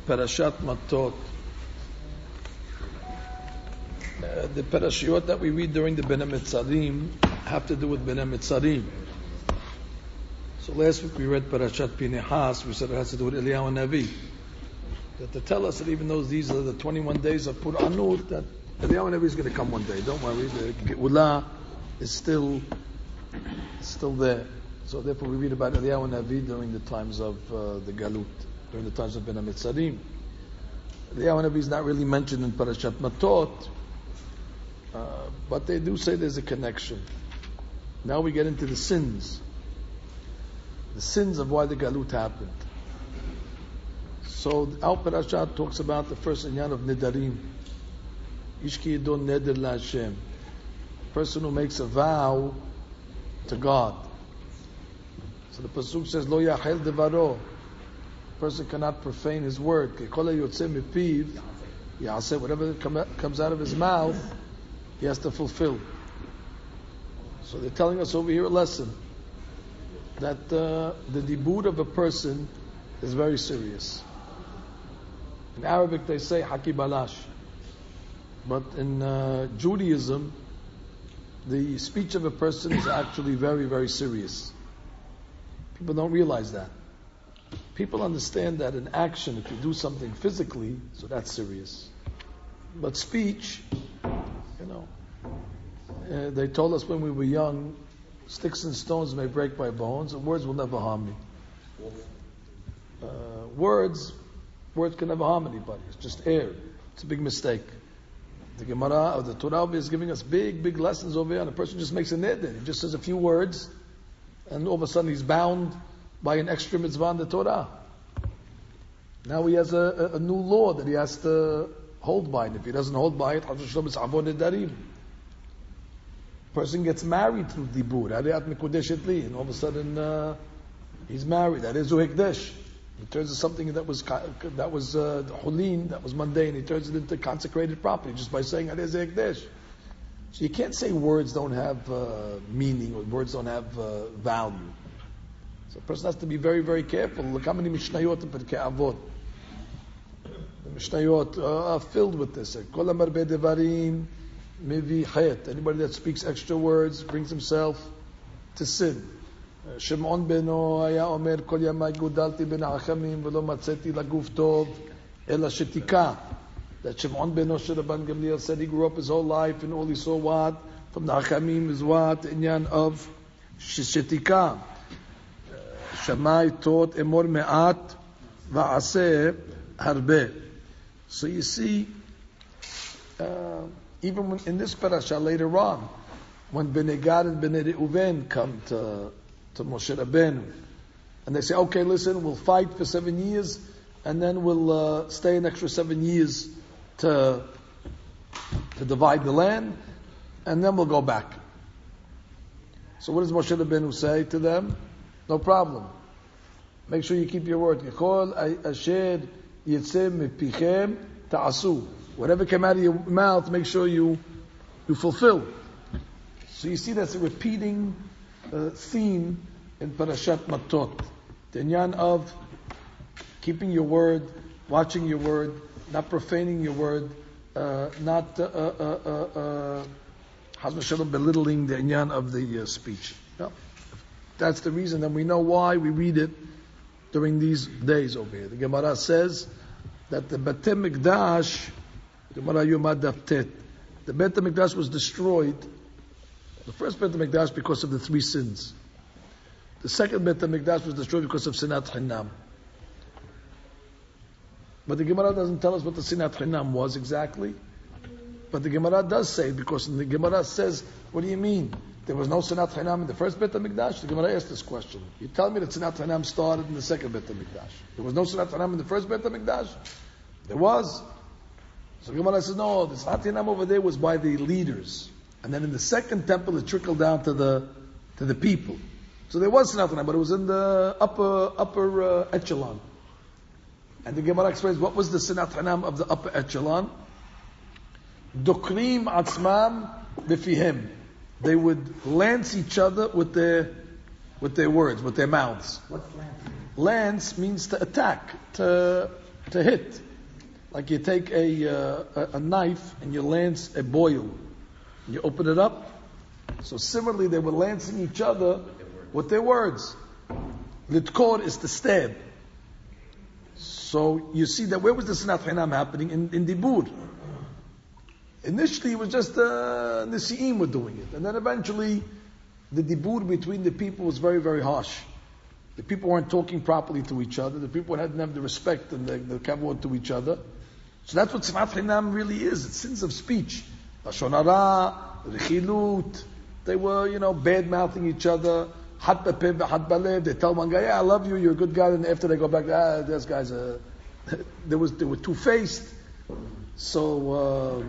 Parashat Matot. The parashiot that we read during the Bnei Mitzarim have to do with Bnei Mitzarim. So last week we read Parashat Pinehas. We said it has to do with Eliyahu Navi. That to tell us that even though these are the 21 days of Pur Anut, that Eliyahu Navi is going to come one day. Don't worry, the Geulah is still there. So therefore we read about Eliyahu Navi during the times of the Galut, during the times of Bnei Mitzarim. Eliyahu Navi is not really mentioned in Parashat Matot, but they do say there's a connection. Now we get into the sins of why the Galut happened. So our Parashat talks about the first inyan of Nidarim. Ishki Yidon Neder LaHashem. Person who makes a vow to God. So the Pasuk says, Lo Yachel Devaro. Person cannot profane his word. Whatever comes out of his mouth, he has to fulfill. So they're telling us over here a lesson that the dibur of a person is very serious. In Arabic they say haki balash, but in Judaism the speech of a person is actually very, very serious. People don't realize that. People understand that in action, if you do something physically, so that's serious. But speech, they told us when we were young, sticks and stones may break my bones, and words will never harm me. Words can never harm anybody. It's just air. It's a big mistake. The Gemara or the Torah is giving us big lessons over here, and a person just makes a neder. He just says a few words, and all of a sudden he's bound by an extra mitzvah in the Torah. Now he has a new law that he has to hold by, and if he doesn't hold by it, person gets married through dibur, and all of a sudden he's married. That is hekdesh. He turns to something that was hulin, that was mundane. He turns it into consecrated property just by saying that is hekdesh. So you can't say words don't have meaning or words don't have value. So a person has to be very, very careful. Look how many Mishnayot in Pirkei Avot. The Mishnayot are filled with this. Kol amar bedevarim mevi chet. Anybody that speaks extra words brings himself to sin. Shimon beno haya omer kol yamai gudalti ben hachamim v'lo matzeti laguf tov ela shetika. That Shimon beno Rabban Gamliel said he grew up his whole life and all he saw what from the hachamim is what inyan of shetika. Shammai taught emor me'at va'aseh harbe. So you see, even when, in this parasha later on, when Bnei Gad and Bnei Reuven come to Moshe Rabbeinu, and they say, okay, listen, we'll fight for 7 years, and then we'll stay an extra 7 years to divide the land, and then we'll go back. So what does Moshe Rabbeinu say to them? No problem. Make sure you keep your word. Whatever came out of your mouth, make sure you fulfill. So you see that's a repeating theme in Parashat Matot. The inyan of keeping your word, watching your word, not profaning your word, not belittling the inyan of the speech. No. That's the reason, and we know why we read it during these days over here. The Gemara says that the Beit HaMikdash, Gemara Yomad Daf Tet, the Beit HaMikdash was destroyed, the first Beit HaMikdash because of the 3 sins. The second Beit HaMikdash was destroyed because of Sinat Hinam. But the Gemara doesn't tell us what the Sinat Hinam was exactly. But the Gemara does say, because the Gemara says, what do you mean? There was no Sinat Hinam in the first Beit HaMikdash? The Gemara asked this question. You tell me that Sinat Hinam started in the second Beit HaMikdash. There was no Sinat Hinam in the first Beit HaMikdash? There was. So the Gemara says, no, the Sinat Hinam over there was by the leaders. And then in the second temple it trickled down to the people. So there was Sinat Hinam, but it was in the upper echelon. And the Gemara explains, what was the Sinat Hinam of the upper echelon? Dokrim atzmam b'fihem. They would lance each other with their words, with their mouths. What's lance? Lance means to attack, to to hit. Like you take a knife and you lance a boil. You open it up. So similarly, they were lancing each other with their words. Litkor is to stab. So you see that where was the Sinat Hinam happening? In Dibur. Initially, it was just the Nisi'im were doing it. And then eventually, the Dibur between the people was very, very harsh. The people weren't talking properly to each other. The people hadn't have the respect and the kavod to each other. So that's what Sinat Hinam really is. It's sins of speech. Lashon hara, rechilut. They were, bad-mouthing each other. Hat b'peh v'hat b'lev. They tell one guy, yeah, I love you, you're a good guy. And after they go back, this guy's they were two-faced. So,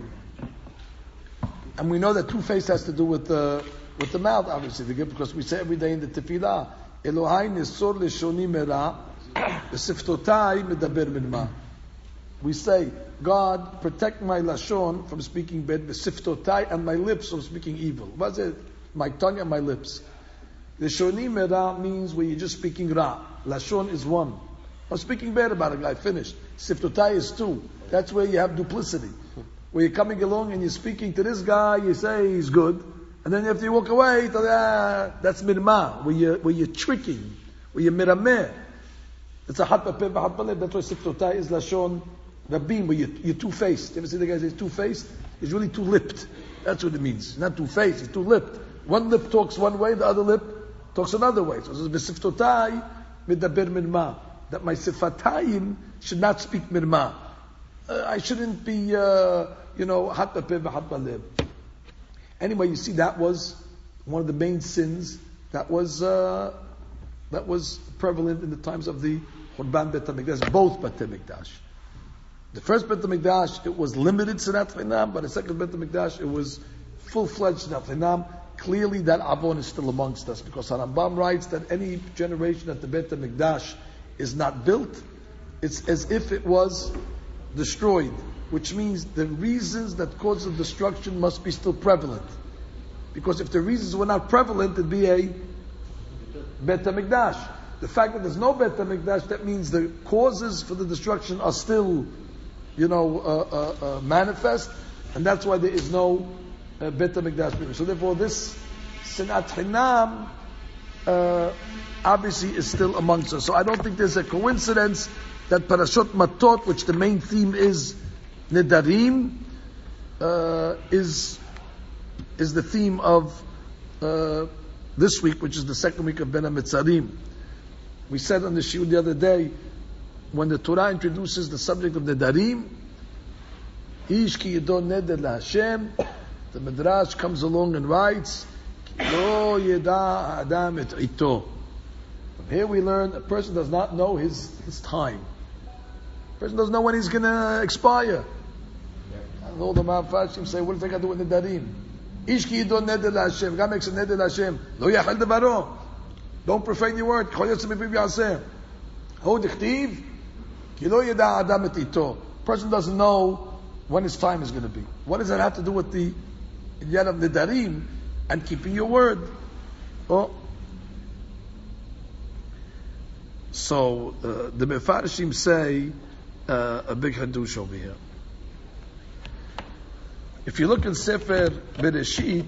and we know that two-faced has to do with the mouth, obviously. Because we say every day in the tefillah, Elohai nesor leshoni mera, v'siftotai medaber minma. We say, God, protect my lashon from speaking bad, v'siftotai, and my lips from speaking evil. What's it? My tongue and my lips. Lashoni mera means where you're just speaking ra. Lashon is one. I'm speaking bad about a guy, finished. Siftotai is two. That's where you have duplicity. Where you're coming along and you're speaking to this guy, you say he's good, and then after you walk away, you tell, that's mirma, where you're tricking, where you're mirameh. It's a hat b'peh v'hat b'lev. That's why siftotai is lashon rabim, where you're two-faced. You ever see the guy say two-faced? He's really two-lipped. That's what it means. Not two-faced, it's two-lipped. One lip talks one way, the other lip talks another way. So it's b'siftotai medaber mirma. That my sifatayim should not speak mirma. I shouldn't be, hat b'peh v'hat b'lev. Anyway, you see, that was one of the main sins that was prevalent in the times of the Churban Bet HaMikdash, both Bet HaMikdash. The first Bet HaMikdash, it was limited Sinat Chinam, but the second Bet HaMikdash, it was full-fledged Sinat Chinam. Clearly, that Avon is still amongst us, because Harambam writes that any generation that the Bet HaMikdash is not built, it's as if it was destroyed, which means the reasons that cause the destruction must be still prevalent. Because if the reasons were not prevalent, it'd be a Bet HaMikdash. The fact that there's no Bet HaMikdash, that means the causes for the destruction are still, manifest, and that's why there is no Bet HaMikdash. So therefore, this Sinat Hinam obviously is still amongst us. So I don't think there's a coincidence that Parashot Matot, which the main theme is Nedarim, is the theme of this week, which is the second week of Ben HaMetzarim. We said on the shiur the other day, when the Torah introduces the subject of Nedarim, Ish ki yedon neder laHashem, the Midrash comes along and writes, Ki lo yeda adam et ito. From here we learn a person does not know his time. A person doesn't know when he's going to expire. And all the Ma'afashim say, what does that got to do with Nedarim? Ish ki yedon neder laHashem. God makes a neder laHashem. Lo yachal devaro. Don't profane your word. Person doesn't know when his time is going to be. What does that have to do with the Yad of Nedarim and keeping your word? Oh. So the Mefarshim say a big hadush over here. If you look in Sefer Bereshit,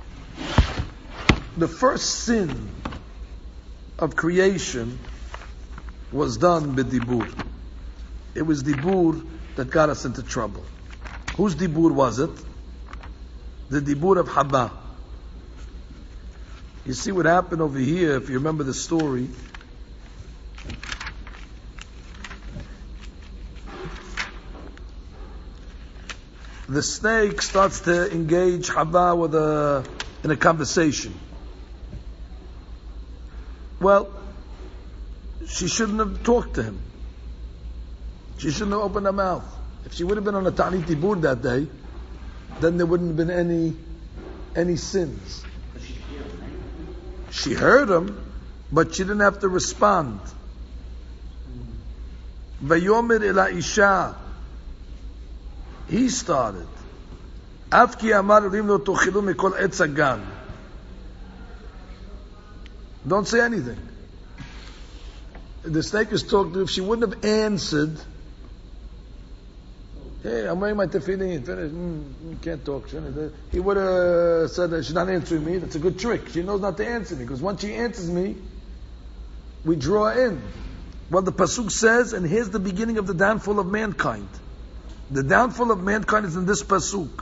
the first sin of creation was done with Dibur. It was Dibur that got us into trouble. Whose Dibur was it? The Dibur of Haba. You see what happened over here, if you remember the story. The snake starts to engage Haba in a conversation. Well, she shouldn't have talked to him. She shouldn't have opened her mouth. If she would have been on a Ta'anit Dibur that day, then there wouldn't have been any sins. She heard him, but she didn't have to respond. Vayomer ela isha. He started. Afki amar rim lo tochilu mikol etz hagan. Don't say anything. The snake is talking to her. If she wouldn't have answered, Hey, I'm wearing my tefillin. Finish. Can't talk. He would have said that she's not answering me. That's a good trick. She knows not to answer me, because once she answers me, we draw in. Well, the pasuk says, and here's the beginning of the downfall of mankind. The downfall of mankind is in this pasuk.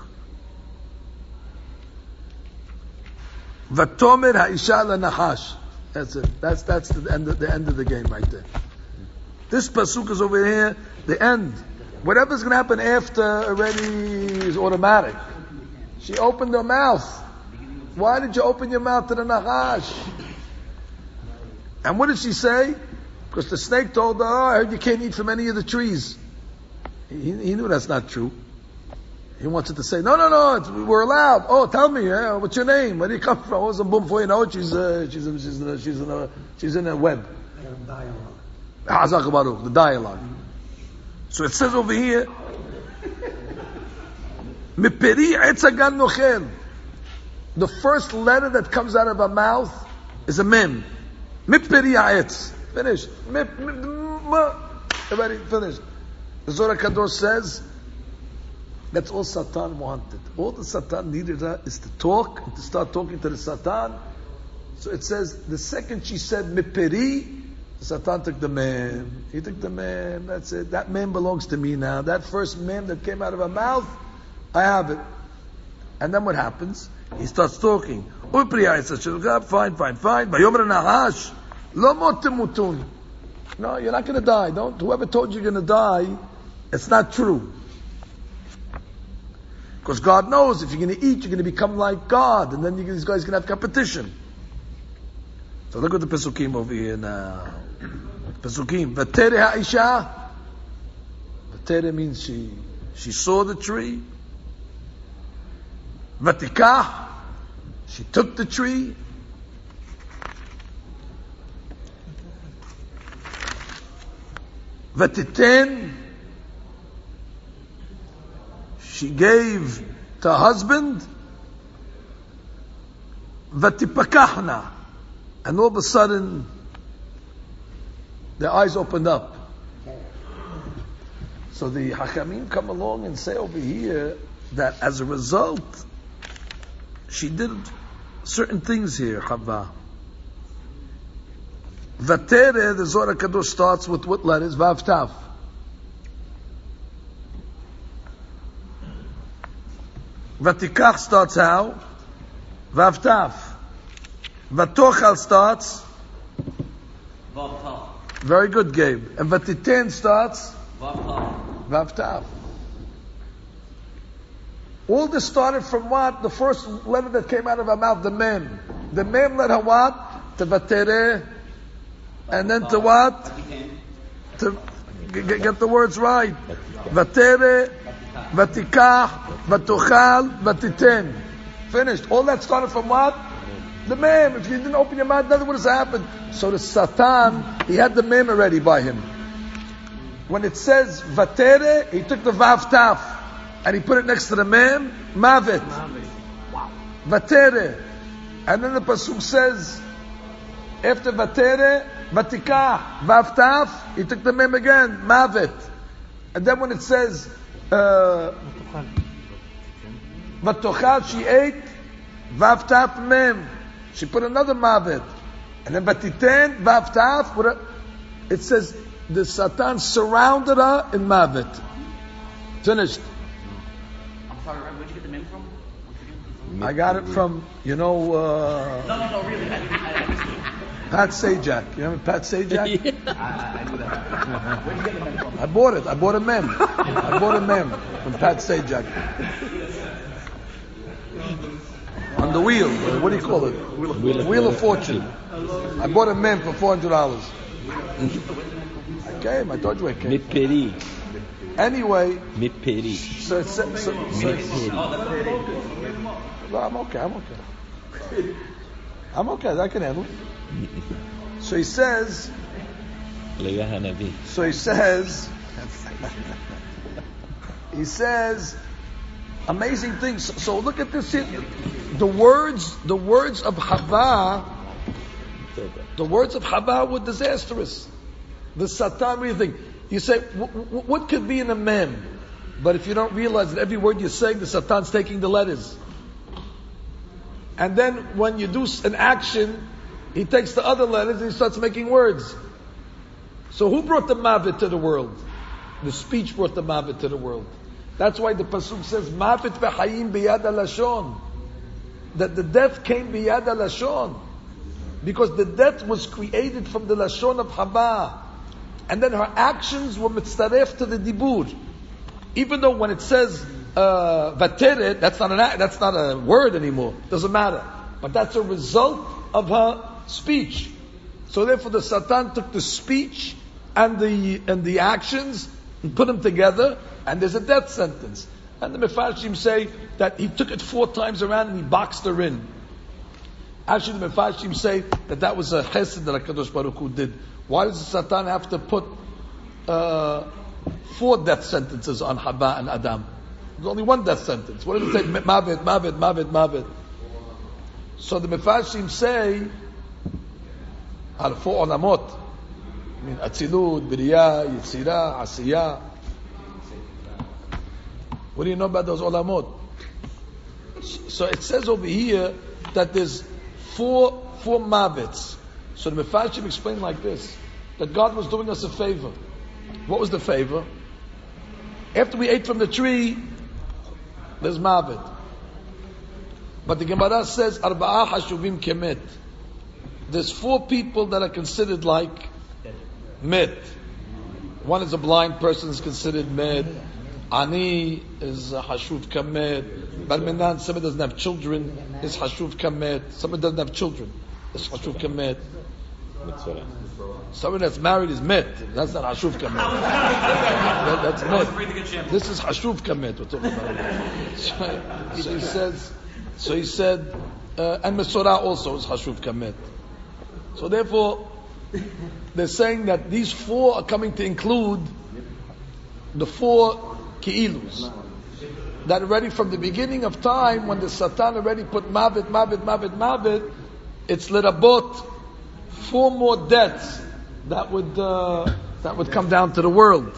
Vatomer ha'isha lanahash. That's it. That's the end of the game right there. This pasuk is over here, the end. Whatever's going to happen after already is automatic. She opened her mouth. Why did you open your mouth to the nahash? And what did she say? Because the snake told her, I heard you can't eat from any of the trees. He knew that's not true. He wanted to say, no, we're allowed. Oh, tell me, what's your name? Where do you come from? Oh, some boom before you know it, she's in a web. The dialogue. So it says over here, Miperi etzagan nochel. The first letter that comes out of her mouth is a mem. Miperi etz. Finished. Everybody finished. The Zohar Kadosh says, that's all Satan wanted. All the Satan needed is to talk, and to start talking to the Satan. So it says, the second she said, Miperi, Satan took the mem. He took the mem. That's it. That mem belongs to me now. That first mem that came out of her mouth, I have it. And then what happens? He starts talking. Fine. Vayomer nahash, lo mot temutun. No, you're not going to die. Whoever told you you're going to die, it's not true. Because God knows if you're going to eat, you're going to become like God, and then these guys are going to have competition. So look at the Pesukim over here now. Pesukim. Vatere ha'isha. Vatere means she saw the tree. Vatikah. She took the tree. Vatiten. She gave to her husband. Vatipakahna. And all of a sudden, their eyes opened up. So the Hakamim come along and say over here that as a result, she did certain things here, Chava. Vatere, the Zohar Kadosh starts with what letters? Vav Tav. Vatikach starts how? Vav Tav. Vatochal starts. Vav Tav. Very good, Gabe. And Vatiten starts. Vav Tav. Vav Tav. All this started from what? The first letter that came out of her mouth, the mem. The mem led her what? To Vatere. And then to what? To get the words right. Vatere, Vatikah, Vatochal, Vatiten. Finished. All that started from what? The mem. If you didn't open your mouth, nothing would have happened. So the Satan, he had the mem already by him. When it says Vatere, he took the Vav Taf and he put it next to the mem, Mavet. Wow. Vatere. And then the Pasuk says, after Vatere, Vatikah, Vav Taf, he took the mem again, Mavet. And then when it says Vatochal, she ate, Vav Taf mem. She put another Mavet. And then Vatiten, Vav Taf, it says the Satan surrounded her in Mavet. Finished. I'm sorry, where'd you get the mem from? I got it from, No, really. Pat Sajak. You remember Pat Sajak? I knew that. Where'd you get the mem from? I bought it. I bought a mem. From Pat Sajak. On the wheel. What do you call it? Wheel of Fortune. I bought a mem for $400. I came. I told you I came. Miperi. Anyway. Miperi. So no, I'm okay. I'm okay. I can handle it. So he says, amazing things. So look at this here. The words of Hava were disastrous. The Satan, what do you think? You say, what could be in a mem? But if you don't realize that every word you're saying, the Satan's taking the letters. And then when you do an action, he takes the other letters and he starts making words. So who brought the Mavet to the world? The speech brought the Mavet to the world. That's why the Pasuk says, Mavet v'chayim biyad lashon. That the death came biyad lashon. Because the death was created from the lashon of Haba. And then her actions were mitzaref to the dibur. Even though when it says vateret, that's not a word anymore. Doesn't matter. But that's a result of her speech. So therefore the Satan took the speech and the actions and put them together, and there's a death sentence. And the Mefarshim say that he took it 4 times around and he boxed her in. Actually, the Mefarshim say that was a chesed that HaKadosh Baruch Hu did. Why does the Satan have to put 4 death sentences on Haba and Adam? There's only 1 death sentence. What does it say? Mavet, Mavet, Mavet, Mavet. So the Mefarshim say, out of 4 olamot, I mean, Atzilut, Biriyah, Yitzirah, Asiyah. What do you know about those olamot? So it says over here that there's 4 mavets. So the Mefarshim explained like this, that God was doing us a favor. What was the favor? After we ate from the tree, there's mavet. But the Gemara says, Arba'ah hashuvim kemet. There's 4 people that are considered like met. One is a blind person, is considered met. Ani is hashuv kamet. Barminan, someone doesn't have children, is hashuv kamet. Someone doesn't have children, is hashuv kamet. Someone that's married is met. That's not hashuv kamet. That's met. This is hashuv kamet. We're talking about. So he said, and Mesorah also is hashuv kamet. So therefore, they're saying that these 4 are coming to include the 4 Ki'ilus. That already from the beginning of time, when the Satan already put Mavet, Mavet, Mavet, Mavet, it's Lerabot 4 more deaths that would come down to the world.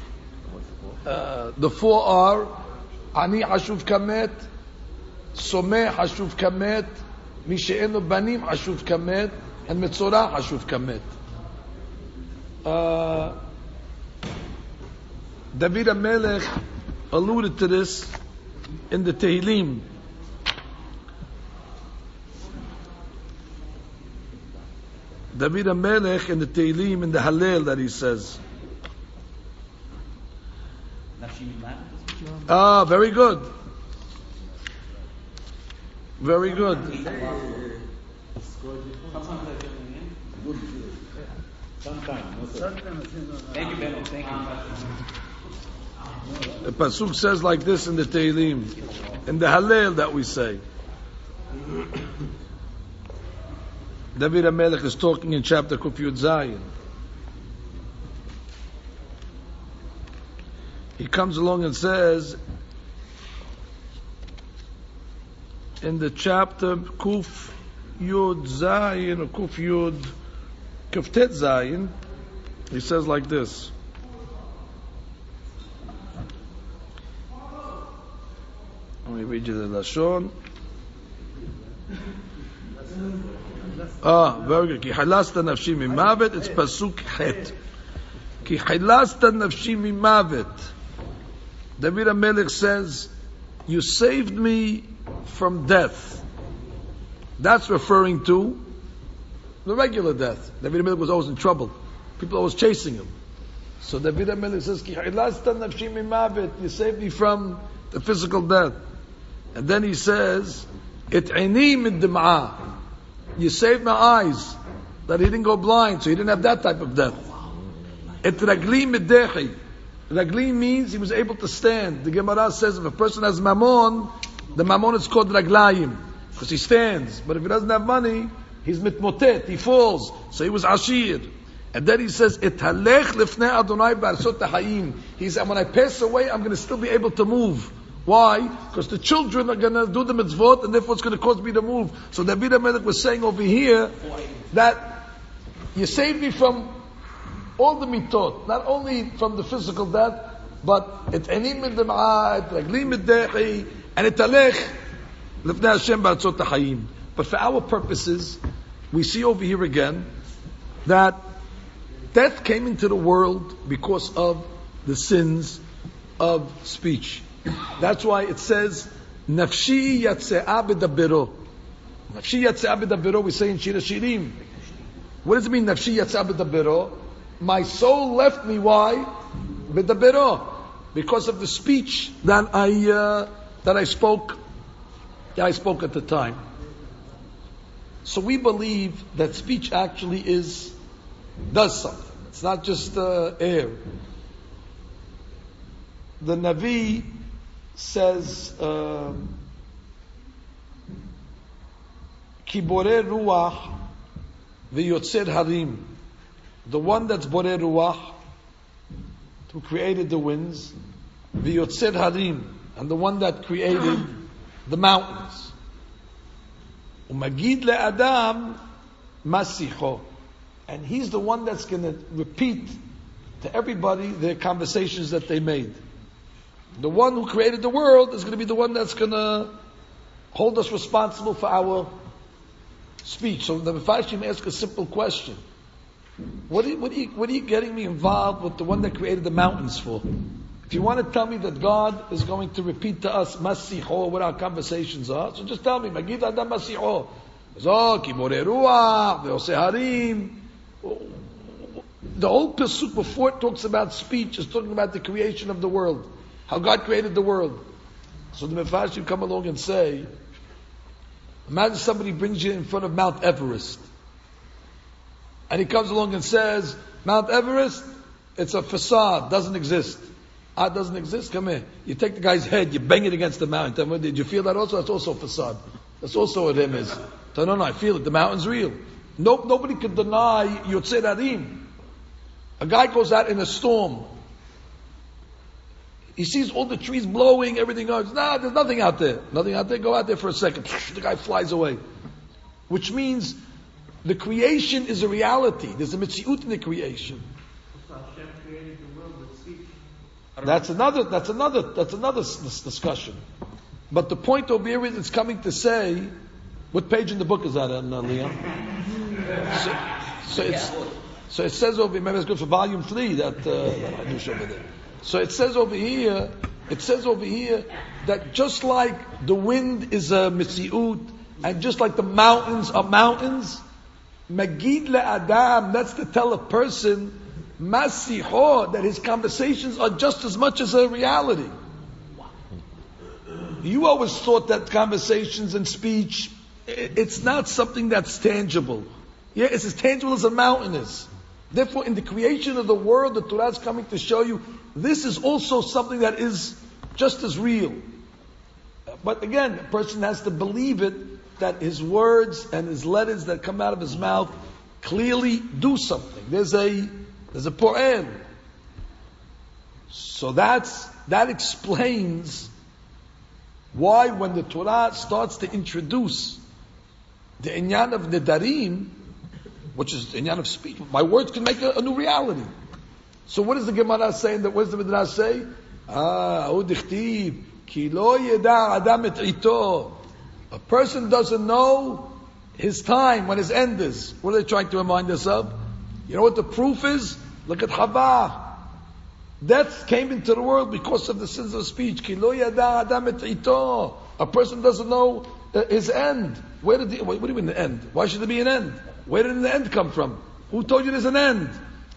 The 4 are Ani Hashuv Kamet, Someh Hashuv Kamet, Mishe'enu Banim Hashuv Kamet, and Metzorah Hashuv Kamet. David HaMelech alluded to this in the Tehillim. David HaMelech in the Tehillim, in the Hallel that he says. Very good. Very good. Thank you, Ben. Thank you. The Pasuk says like this in the Tehillim, in the Hallel that we say. David HaMelech is talking in chapter Kuf Yud Zayin. He comes along and says, in the chapter Kuf Yud Zayin, or Kuf Yud Kuftet Zayin, he says like this. Let me read you the Lashon. Very good. Ki halasta nafshi mimavet. It's pasuk het. Ki halasta nafshi mimavet. David HaMelech says, you saved me from death. That's referring to the regular death. David HaMelech was always in trouble. People always chasing him. So David HaMelech says, Ki halasta nafshi mimavet. You saved me from the physical death. And then he says, It'ini min dim'ah. You saved my eyes, that he didn't go blind, so he didn't have that type of death. Et ragli midechi. Ragli means he was able to stand. The Gemara says if a person has mammon, the mammon is called raglayim, because he stands. But if he doesn't have money, he's mitmotet, he falls. So he was ashir. And then he says, Et halech lifnei Adonai ba'arsot ha'ayim. He said, when I pass away, I'm going to still be able to move. Why? Because the children are going to do the mitzvot, and therefore it's going to cause me to move. So David HaMelech was saying over here that you saved me from all the mitot, not only from the physical death, But et enim midma'at, raglim middechi, and et alech lifnei Hashem ba'atzot ha'chayim. But for our purposes, we see over here again that death came into the world because of the sins of speech. That's why it says, Nafshi yatse'a b'dabero. Nafshi yatse'a b'dabero, we say in Shir HaShirim. What does it mean, Nafshi yatse'a b'dabero? My soul left me, why? B'dabero. Because of the speech that I spoke at the time. So we believe that speech actually does something. It's not just air. The Navi says, Ki borei ruach v'yotzer harim. The one that's borei ruach, who created the winds, v'yotzer harim, and the one that created the mountains. Umagid le'adam masicho. And he's the one that's going to repeat to everybody their conversations that they made. The one who created the world is going to be the one that's going to hold us responsible for our speech. So the Mefashim ask a simple question. What are you getting me involved with the one that created the mountains for? If you want to tell me that God is going to repeat to us masicho, what our conversations are, so just tell me, Magid Adam masicho. Ki borei ruach ve'oseh harim. The whole pasuk before it talks about speech is talking about the creation of the world, how God created the world. So the Mefarshim come along and say, imagine somebody brings you in front of Mount Everest, and he comes along and says, Mount Everest, it's a facade, doesn't exist. It doesn't exist. Come here. You take the guy's head, you bang it against the mountain. Tell me, did you feel that also? That's also a facade. That's also what him is. So no, I feel it. The mountain's real. Nobody could deny Yotzei Harim. A guy goes out in a storm. He sees all the trees blowing, everything else. Nah, there's nothing out there. Nothing out there. Go out there for a second. The guy flies away. Which means the creation is a reality. There's a mitziut in the creation. Hashem created the world with speech. That's another discussion. But the point over here is it's coming to say, what page in the book is that, Leon? So it says over here, maybe it's good for volume 3 that I do show over there. So it says over here that just like the wind is a mitziut, and just like the mountains are mountains, Magid le'adam, that's to tell a person, Masiho, that his conversations are just as much as a reality. You always thought that conversations and speech, it's not something that's tangible. Yeah, it's as tangible as a mountain is. Therefore, in the creation of the world, the Torah is coming to show you, this is also something that is just as real. But again, a person has to believe it, that his words and his letters that come out of his mouth clearly do something. There's a po'el. So that explains why when the Torah starts to introduce the inyan of nedarim, which is the inyan of speech, my words can make a new reality. So what is the Gemara saying? What does the Midrash say? Ki lo yeda adam et ito. A person doesn't know his time, when his end is. What are they trying to remind us of? You know what the proof is? Look at Hava. Death came into the world because of the sins of speech. Ki lo yada adam et ito. A person doesn't know his end. What do you mean the end? Why should there be an end? Where did the end come from? Who told you there's an end?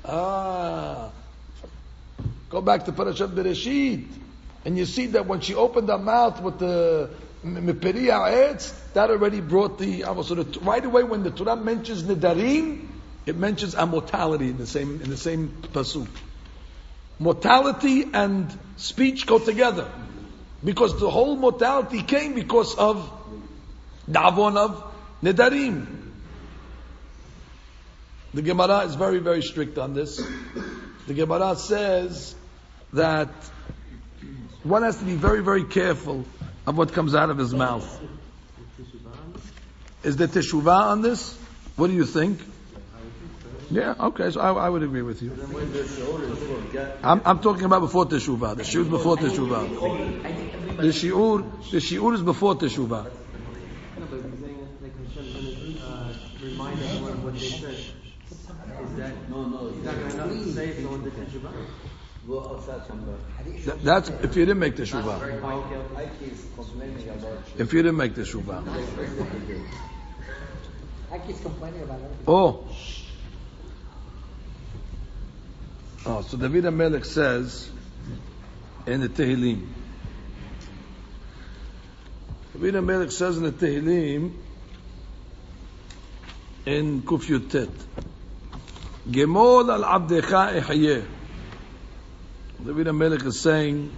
Go back to Parashat Bereshit, and you see that when she opened her mouth with the Miperi Ha'etz, that already brought the right away when the Torah mentions Nedarim, it mentions our mortality in the same pasuk. Mortality and speech go together, because the whole mortality came because of the avon of Nedarim. The Gemara is very, very strict on this. The Gemara says that one has to be very, very careful of what comes out of his mouth. Is there teshuvah on this? What do you think? Yeah, okay, so I would agree with you. Then when the shiur is for get. I'm talking about before Teshuvah. The shiur is before Teshuvah. The shiur is before Teshuvah. No, but he's saying like Hashem's going to remind everyone what they said. Is that No, he's not going to not say it on the Teshuvah? Well, outside somebody. That's if you didn't make Teshuvah. Ike is complaining about you. If you didn't make Teshuvah. Ike's complaining about everything. Oh, so David HaMelech says in the Tehillim. David HaMelech says in the Tehillim in Kuf Yutet, Gemol al abdecha ehyeh. David HaMelech is saying,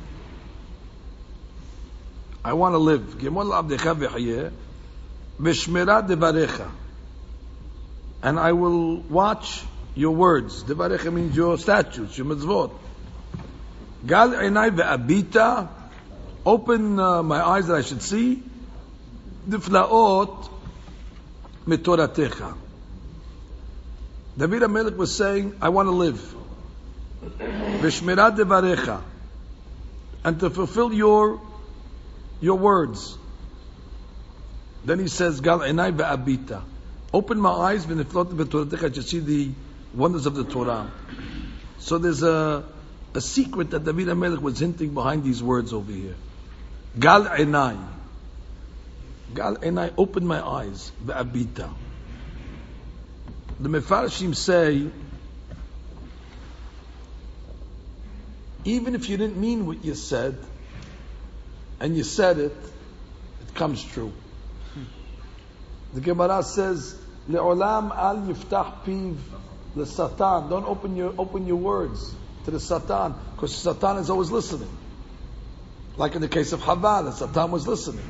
I want to live. Gemol al abdecha v'ehyeh v'shmerat devarecha. And I will watch your words. Devarecha means your statutes, your mitzvot. Gal einai ve'abita. Open my eyes that I should see. Diflaot mitoratecha. David HaMelech was saying, I want to live. V'shmerat devarecha. And to fulfill your words. Then he says, Gal einai ve'abita. Open my eyes, v'niflot mitoratecha, to see the wonders of the Torah. So there's a secret that David HaMelech was hinting behind these words over here. Gal einai. Gal einai, open my eyes. Ve'abita. The Mefarshim say, even if you didn't mean what you said, and you said it, it comes true. The Gemara says, Le'olam al yiftach piv le-satan. Don't open your words to the Satan, because Satan is always listening. Like in the case of Hava, the Satan was listening.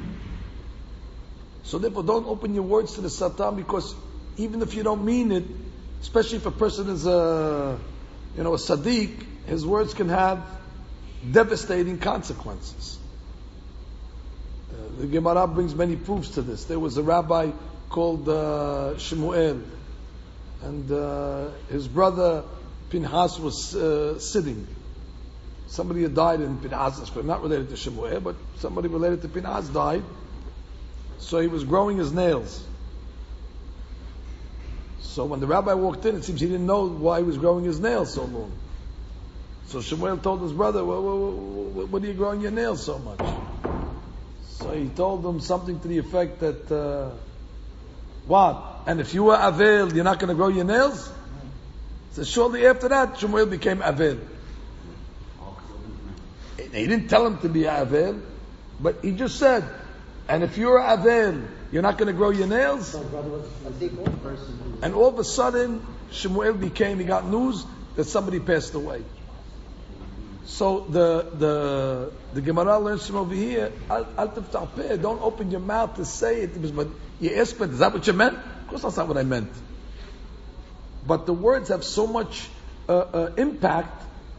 So therefore, don't open your words to the Satan, because even if you don't mean it, especially if a person is a Sadiq, his words can have devastating consequences. The Gemara brings many proofs to this. There was a rabbi called Shemuel, and his brother Pinhas was sitting. Somebody had died in Pinhas' family, not related to Shemuel, but somebody related to Pinhas died. So he was growing his nails. So when the rabbi walked in, it seems he didn't know why he was growing his nails so long. So Shemuel told his brother, what are you growing your nails so much? So he told him something to the effect that, what? And if you were Avel, you're not going to grow your nails? So shortly after that, Shemuel became Avel. He didn't tell him to be Avel, but he just said, and if you're Avel, you're not going to grow your nails? And all of a sudden, Shemuel he got news that somebody passed away. So the Gemara learns from over here, Al tiftach peh, don't open your mouth to say it. But you ask, is that what you meant? Of course that's not what I meant. But the words have so much impact.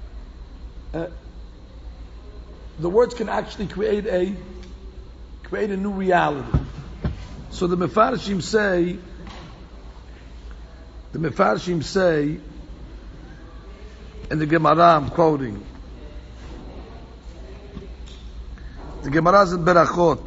The words can actually create a new reality. So the Mefarshim say, in the Gemara, I'm quoting, the Gemara is in Berachot.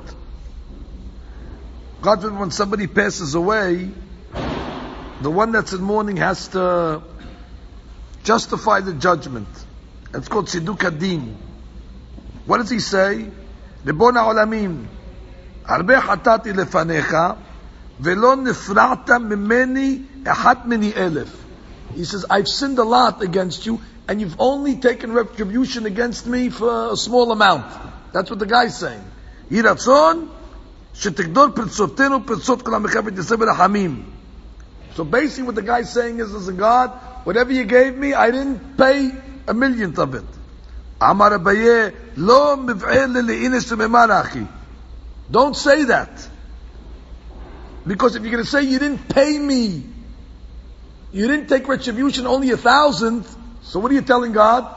God forbid, when somebody passes away, the one that's in mourning has to justify the judgment. It's called Siduk Adin. What does he say? Ribona Olamim, Harbe hatati lefanecha, velo nifrata mimeni echat mini elef. He says, I've sinned a lot against you, and you've only taken retribution against me for a small amount. That's what the guy's saying. Yiratzon, shetikdor pirtzotenu pirtzot kol hamecha v'tiseh b'rachamim. So basically what the guy's saying is, listen, God, whatever you gave me, I didn't pay a millionth of it. Amar Abaye, lo miv'eh le'ines u'memarachi. Don't say that. Because if you're going to say you didn't pay me, you didn't take retribution, only 1,000, so what are you telling God?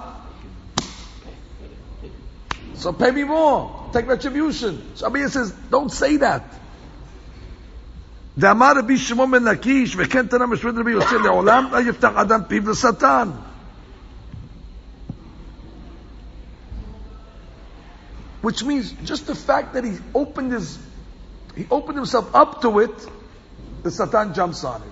So pay me more, take retribution. So Abaye says, don't say that. דאמר רבי שמעון בן לקיש, וכן תנא משמעית רבי יוסי לעולם, לא יפתח אדם פיו לשטן. Which means, just the fact that he opened himself up to it, the Satan jumps on it.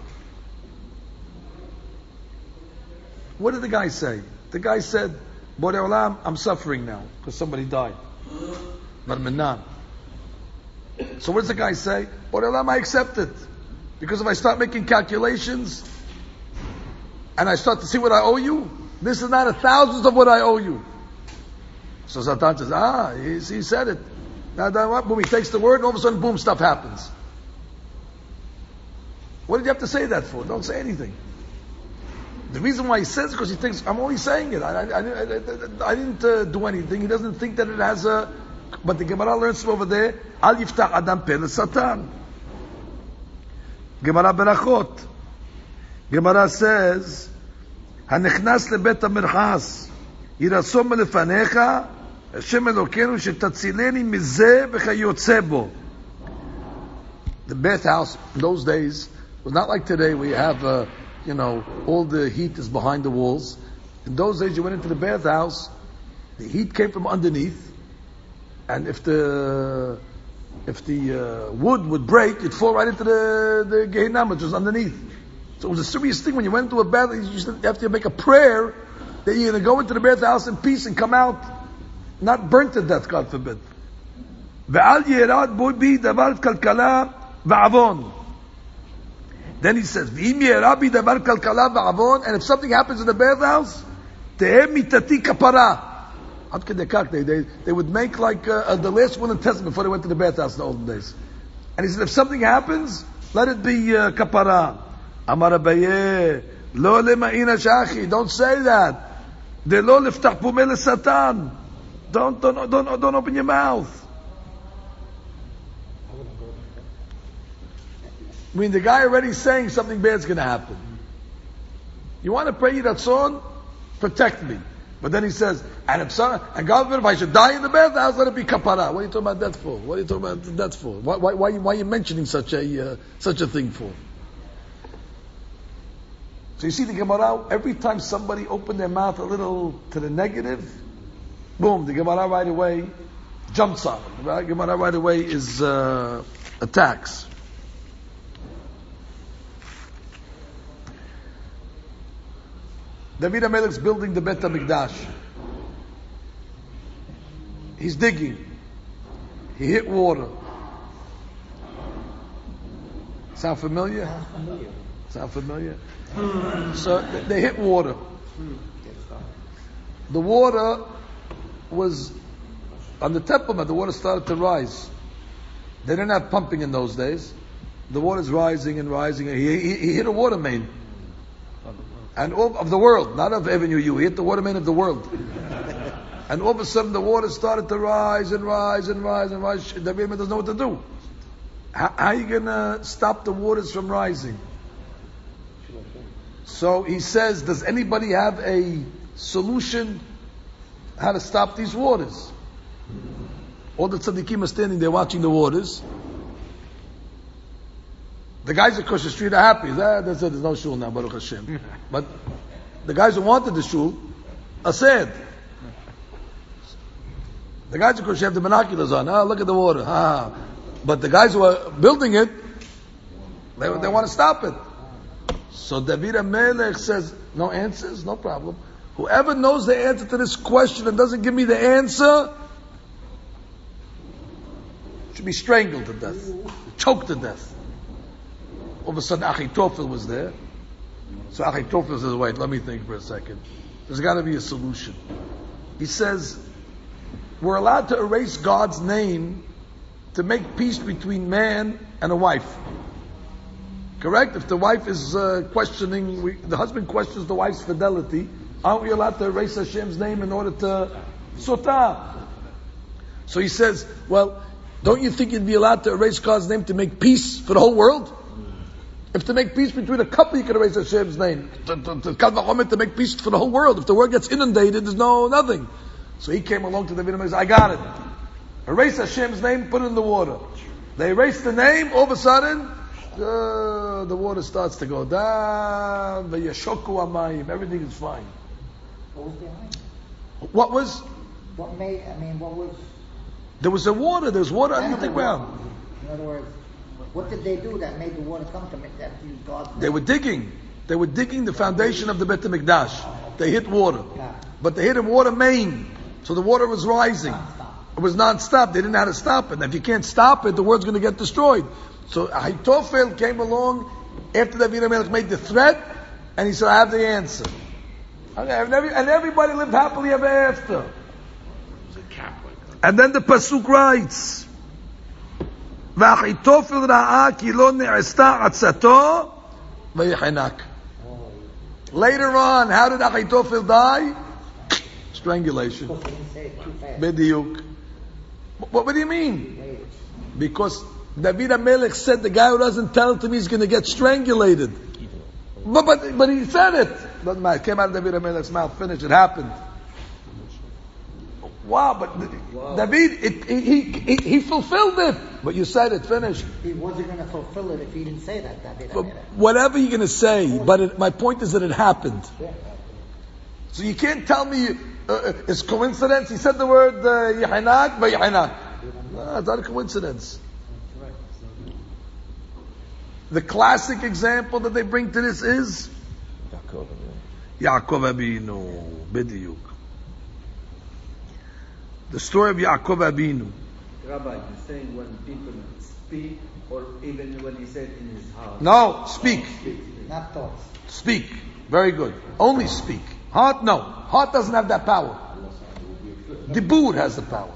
What did the guy say? The guy said, Borei Olam, I'm suffering now, because somebody died. Barminan. So what does the guy say? Borei Olam, I accept it. Because if I start making calculations, and I start to see what I owe you, this is not a thousandth of what I owe you. So Satan says, he said it. Now what? Boom, he takes the word, and all of a sudden, boom, stuff happens. What did you have to say that for? Don't say anything. The reason why he says it is because he thinks, I'm only saying it. I didn't do anything. He doesn't think that it has a... But the Gemara learns from over there, Al yiftach adam pe Satan. Gemara Berachot. Gemara says, Hanechnas lebet hamerchas, yirasom lefanecha, Hashem Elokeinu shetatzileni mizeh v'chayotze bo. The bathhouse in those days was not like today where you have, all the heat is behind the walls. In those days you went into the bathhouse, the heat came from underneath, and if the wood would break, it'd fall right into the Gehinnom, which was underneath. So it was a serious thing when you went into a bath. You have to make a prayer that you're going to go into the bathhouse in peace and come out not burnt to death, God forbid. Then he says, and if something happens in the bathhouse, they would make like the last will and testament before they went to the bathhouse in the olden days. And he said, if something happens, let it be kapara. Amar Abaye, lo lema'ina shachi. Don't say that. De lo liftach pumeh Satan. Don't open your mouth. I mean, the guy already saying something bad's going to happen. You want to pray Yiratzon? Protect me. But then he says, and God forbid, if I should die in the bathhouse, let it be kapara. What are you talking about that for? What are you talking about that for? Why are you mentioning such a thing for? So you see the Gemara, every time somebody opened their mouth a little to the negative, boom, the Gemara right away jumps on it. The Gemara right away is attacks. David HaMelech's building the Bet HaMikdash. He's digging. He hit water. Sound familiar? Sound familiar? So they hit water. The water was on the Temple Mount. The water started to rise. They didn't have pumping in those days. The water's rising and rising. He hit a water main. And all of the world, not of Avenue U. He hit the water main of the world. And all of a sudden the water started to rise and rise and rise and rise. The David doesn't know what to do. How are you going to stop the waters from rising? So he says, does anybody have a solution how to stop these waters? All the tzaddikim are standing there watching the waters. The guys across the street are happy. There's no shul now, Baruch Hashem. But the guys who wanted the shul are sad. The guys across the street have the binoculars on. Look at the water. But the guys who are building it, they want to stop it. So David HaMelech says, no answers, no problem. Whoever knows the answer to this question and doesn't give me the answer should be strangled to death, choked to death. All of a sudden Achitophel was there. So Achitophel says, wait, let me think for a second. There's got to be a solution. He says, we're allowed to erase God's name to make peace between man and a wife. Correct? If the wife is questioning, the husband questions the wife's fidelity, aren't we allowed to erase Hashem's name in order to sotah? So he says, well, don't you think you'd be allowed to erase God's name to make peace for the whole world? If to make peace between a couple, you can erase Hashem's name. To make peace for the whole world. If the world gets inundated, there's nothing. So he came along to David and said, I got it. Erase Hashem's name, put it in the water. They erased the name, all of a sudden, The water starts to go down. V'yashoku hamayim. Everything is fine. What was behind? What was? What made? I mean, what was? There was water under the ground. In other words, what did they do that made the water come to make that use God's name? They were digging. They were digging the foundation of the Beit HaMikdash. They hit water. But they hit a water main. So the water was rising. It was non-stop. They didn't know how to stop it. And if you can't stop it, the world's going to get destroyed. So Ahitophel came along after David HaMelech made the threat, and he said, I have the answer. Okay, and everybody lived happily ever after. And then the Pasuk writes, V'Achitophel ra'a ki lo ne'esta atzato v'yichanak. Later on, how did Ahitophel die? Strangulation. Bediuk. What do you mean? Because David HaMelech said the guy who doesn't tell it to me is going to get strangulated. But he said it. Doesn't matter. It came out of David HaMelech's mouth. Finished. It happened. Wow, but David, he fulfilled it. But you said it. Finished. He wasn't going to fulfill it if he didn't say that, David HaMelech. Whatever you're going to say, but my point is that it happened. So you can't tell me it's coincidence. He said the word Yehinak, but Yehinak. No, it's not a coincidence. The classic example that they bring to this is Yaakov Abinu, Bidiyuk. The story of Yaakov Abinu. Rabbi, you're saying when people speak, or even when he said in his house? No, speak. Not thoughts. Speak. Very good. Only speak. Heart, no. Heart doesn't have that power. Dibur has the power.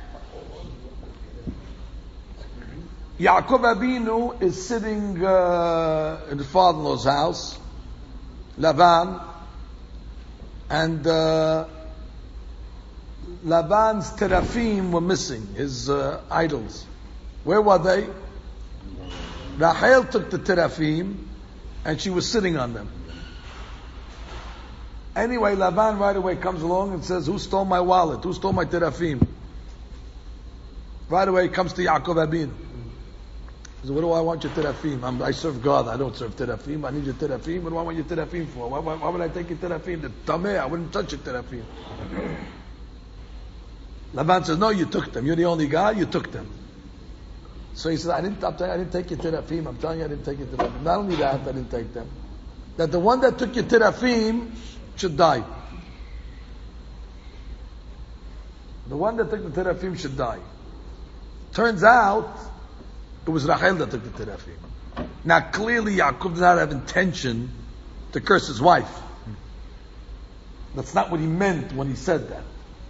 Yaakov Abinu is sitting in his father-in-law's house, Lavan, and Lavan's teraphim were missing, his idols. Where were they? Rachel took the teraphim, and she was sitting on them. Anyway, Lavan right away comes along and says, who stole my wallet? Who stole my teraphim? Right away comes to Yaakov Abinu. He says, what do I want your teraphim? I serve God, I don't serve teraphim. I need your teraphim. What do I want your teraphim for? Why would I take your teraphim? The tameh, I wouldn't touch your teraphim. Lavan says, no, you took them. You're the only guy, you took them. So he says, I didn't take your teraphim. I'm telling you I didn't take your teraphim. Not only that, I didn't take them. That the one that took your teraphim should die. The one that took the teraphim should die. Turns out, it was Rachel that took the teraphim. Now clearly Yaakov did not have intention to curse his wife. That's not what he meant when he said that.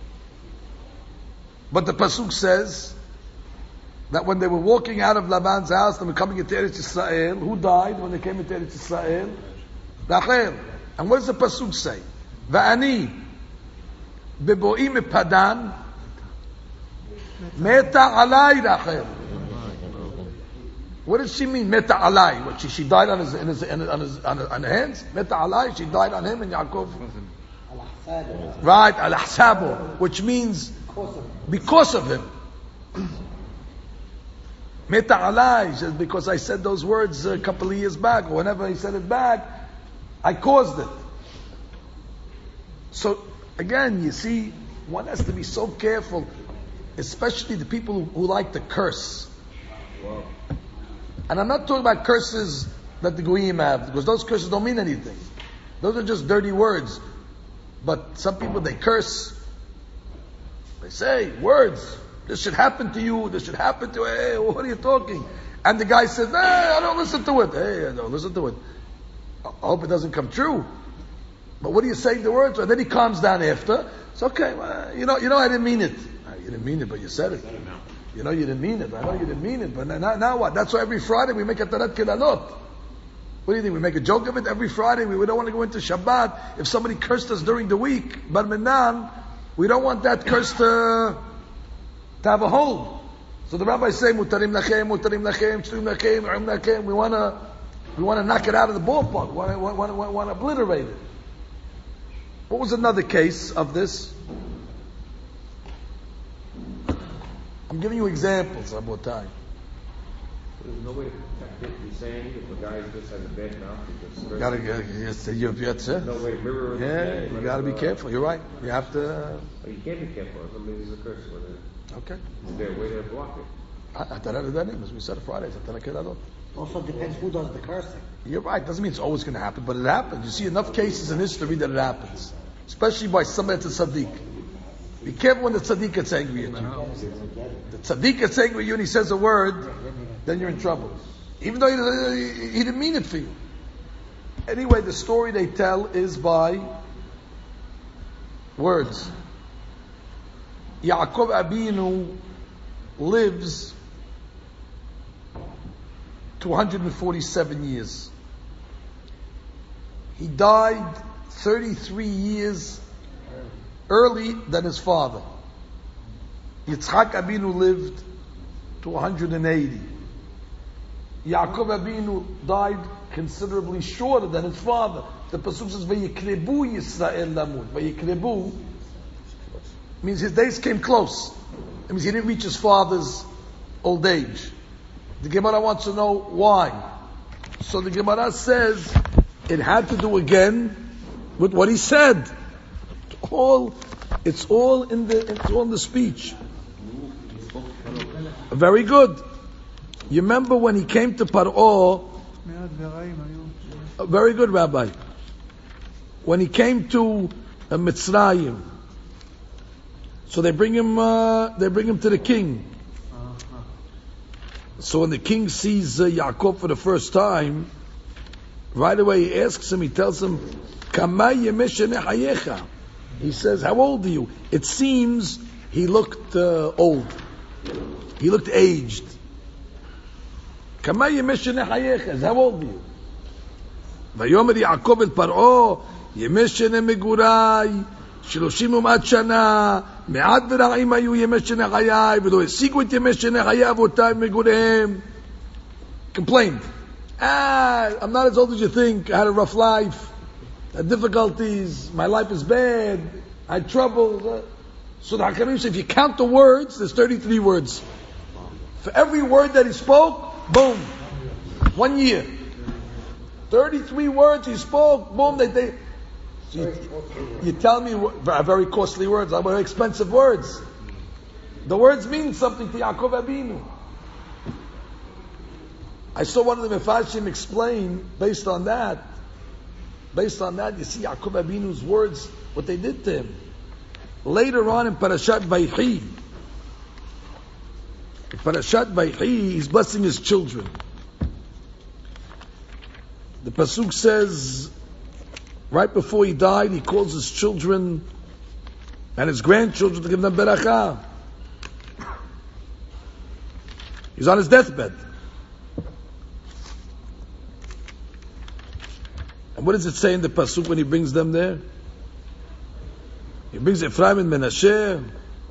But the Pasuk says that when they were walking out of Laban's house, they were coming into Eretz Yisrael. Who died when they came into Eretz Yisrael? Rachel. And what does the Pasuk say? Va'ani bebo'i mepadan meta alai Rachel. What does she mean? Meta alai. What she died on his hands? Meta alai. She died on him and Yaakov. Right, al ahsabo, which means because of him. Meta alai says because I said those words a couple of years back, or whenever he said it back, I caused it. So again, you see, one has to be so careful, especially the people who like to curse. Wow. And I'm not talking about curses that the Goyim have, because those curses don't mean anything. Those are just dirty words. But some people, they curse. They say words. This should happen to you. This should happen to you. Hey, what are you talking? And the guy says, hey, I don't listen to it. Hey, I don't listen to it. I hope it doesn't come true. But what are you saying the words? And then he calms down after. It's okay. Well, you know, I didn't mean it. You didn't mean it, but you said it. You know, you didn't mean it. I know you didn't mean it. But now what? That's why every Friday we make a Tarat Kilalot. What do you think? We make a joke of it every Friday. We don't want to go into Shabbat. If somebody cursed us during the week, Bar Minan, we don't want that curse to have a hold. So the rabbis say, Mutarim lachem, Mutarim lachem, Shturim lachem, Urim lachem. We want to knock it out of the ballpark. We want to obliterate it. What was another case of this? I'm giving you examples, Rabotai. There's no way to protect it. You're saying if a guy just has a bad mouth, You gotta get, there's no way to mirror it. yeah, you gotta be careful. You're right. You have to. You can't be careful. Somebody is a curse with it. Okay. Is there a way to block it? As we said Friday. Also depends who does the cursing. You're right. Doesn't mean it's always going to happen, but it happens. You see enough cases in history that it happens, especially by somebody that's a tzaddik. Be careful when the tzaddik gets angry at you. The tzaddik gets angry at you and he says a word, then you're in trouble. Even though he didn't mean it for you. Anyway, the story they tell is by words. Yaakov Abinu lives 247 years. He died 33 years early than his father. Yitzchak Abinu lived to 180. Yaakov Abinu died considerably shorter than his father. The pasuk says, "Vayikrebu Yisrael lamut." Vayikrebu means his days came close. It means he didn't reach his father's old age. The Gemara wants to know why. So the Gemara says it had to do again with what he said. It's all in the speech. Very good. You remember when he came to Paro? Very good, Rabbi. When he came to Mitzrayim, so they bring him to the king. So when the king sees Yaakov for the first time, right away he asks him. He tells him, "Kamay yemeshene hayecha." He says, "How old are you?" It seems he looked old. He looked aged. "Kamay yemeshene hayecha." How old are you? Vayomer Yaakov el Paro, "Yemeshene megurai, 30 ומעט שנה, מעט ורעים היו ימי שני חיי, ולא השיגו את ימי שני חיי אבותיי מגוריהם." Complained. I'm not as old as you think. I had a rough life. I had difficulties. My life is bad. I had trouble. So the Hakanim say, if you count the words, there's 33 words. For every word that he spoke, boom. 1 year. 33 words he spoke, boom. You tell me very costly words, very expensive words. The words mean something to Yaakov Abinu. I saw one of the Mefarshim explain based on that. Based on that, you see Yaakov Abinu's words, what they did to him. Later on in Parashat Vaychi, he's blessing his children. The pasuk says, right before he died, he calls his children and his grandchildren to give them beracha. He's on his deathbed. And what does it say in the pasuk when he brings them there? He brings Ephraim and Menashe,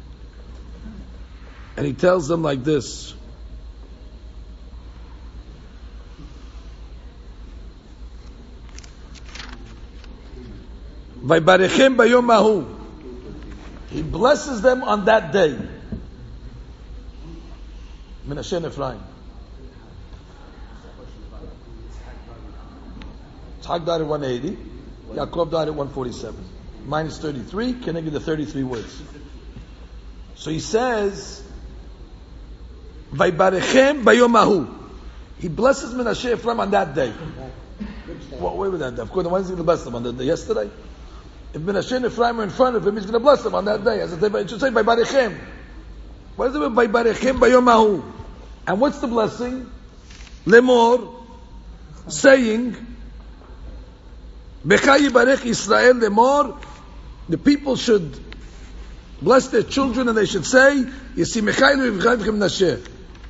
and he tells them like this. Vaybarechem bayom mahu. He blesses them on that day. Menashe and Ephraim. Yitzhak died at 180. Yaakov died at 147. Minus 33. Can I give the 33 words? So he says, Vaybarechem bayom mahu. He blesses Menashe Ephraim on that day. Well, wait with that. Of course, when is he going to bless them? On the day yesterday? If Menashe and Ephraim are in front of him, he's going to bless them on that day. As it should say, Vaybarechem. What does it mean? Vaybarechem bayom mahu. And what's the blessing? Lemor, saying, Becha yibarech Yisrael lemor. The people should bless their children and they should say, Yisimechai v'yivchai v'chem Menashe.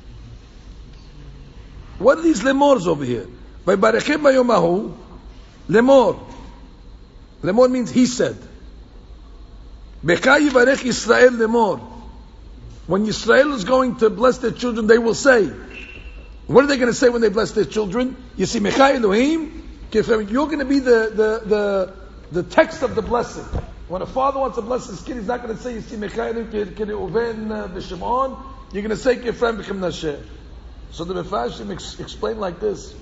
What are these lemors over here? Vaybarechem bayom mahu. Lemor. Lemor means he said. Becha yibarech Yisrael lemor. When Yisrael is going to bless their children, they will say. What are they going to say when they bless their children? Yisimechai Elohim. You're going to be the text of the blessing. When a father wants to bless his kid, he's not going to say Yisimechai Elohim Reuven v'Shimon. You're going to say Ephraim v'chem Menashe. So the Mefarshim explain like this.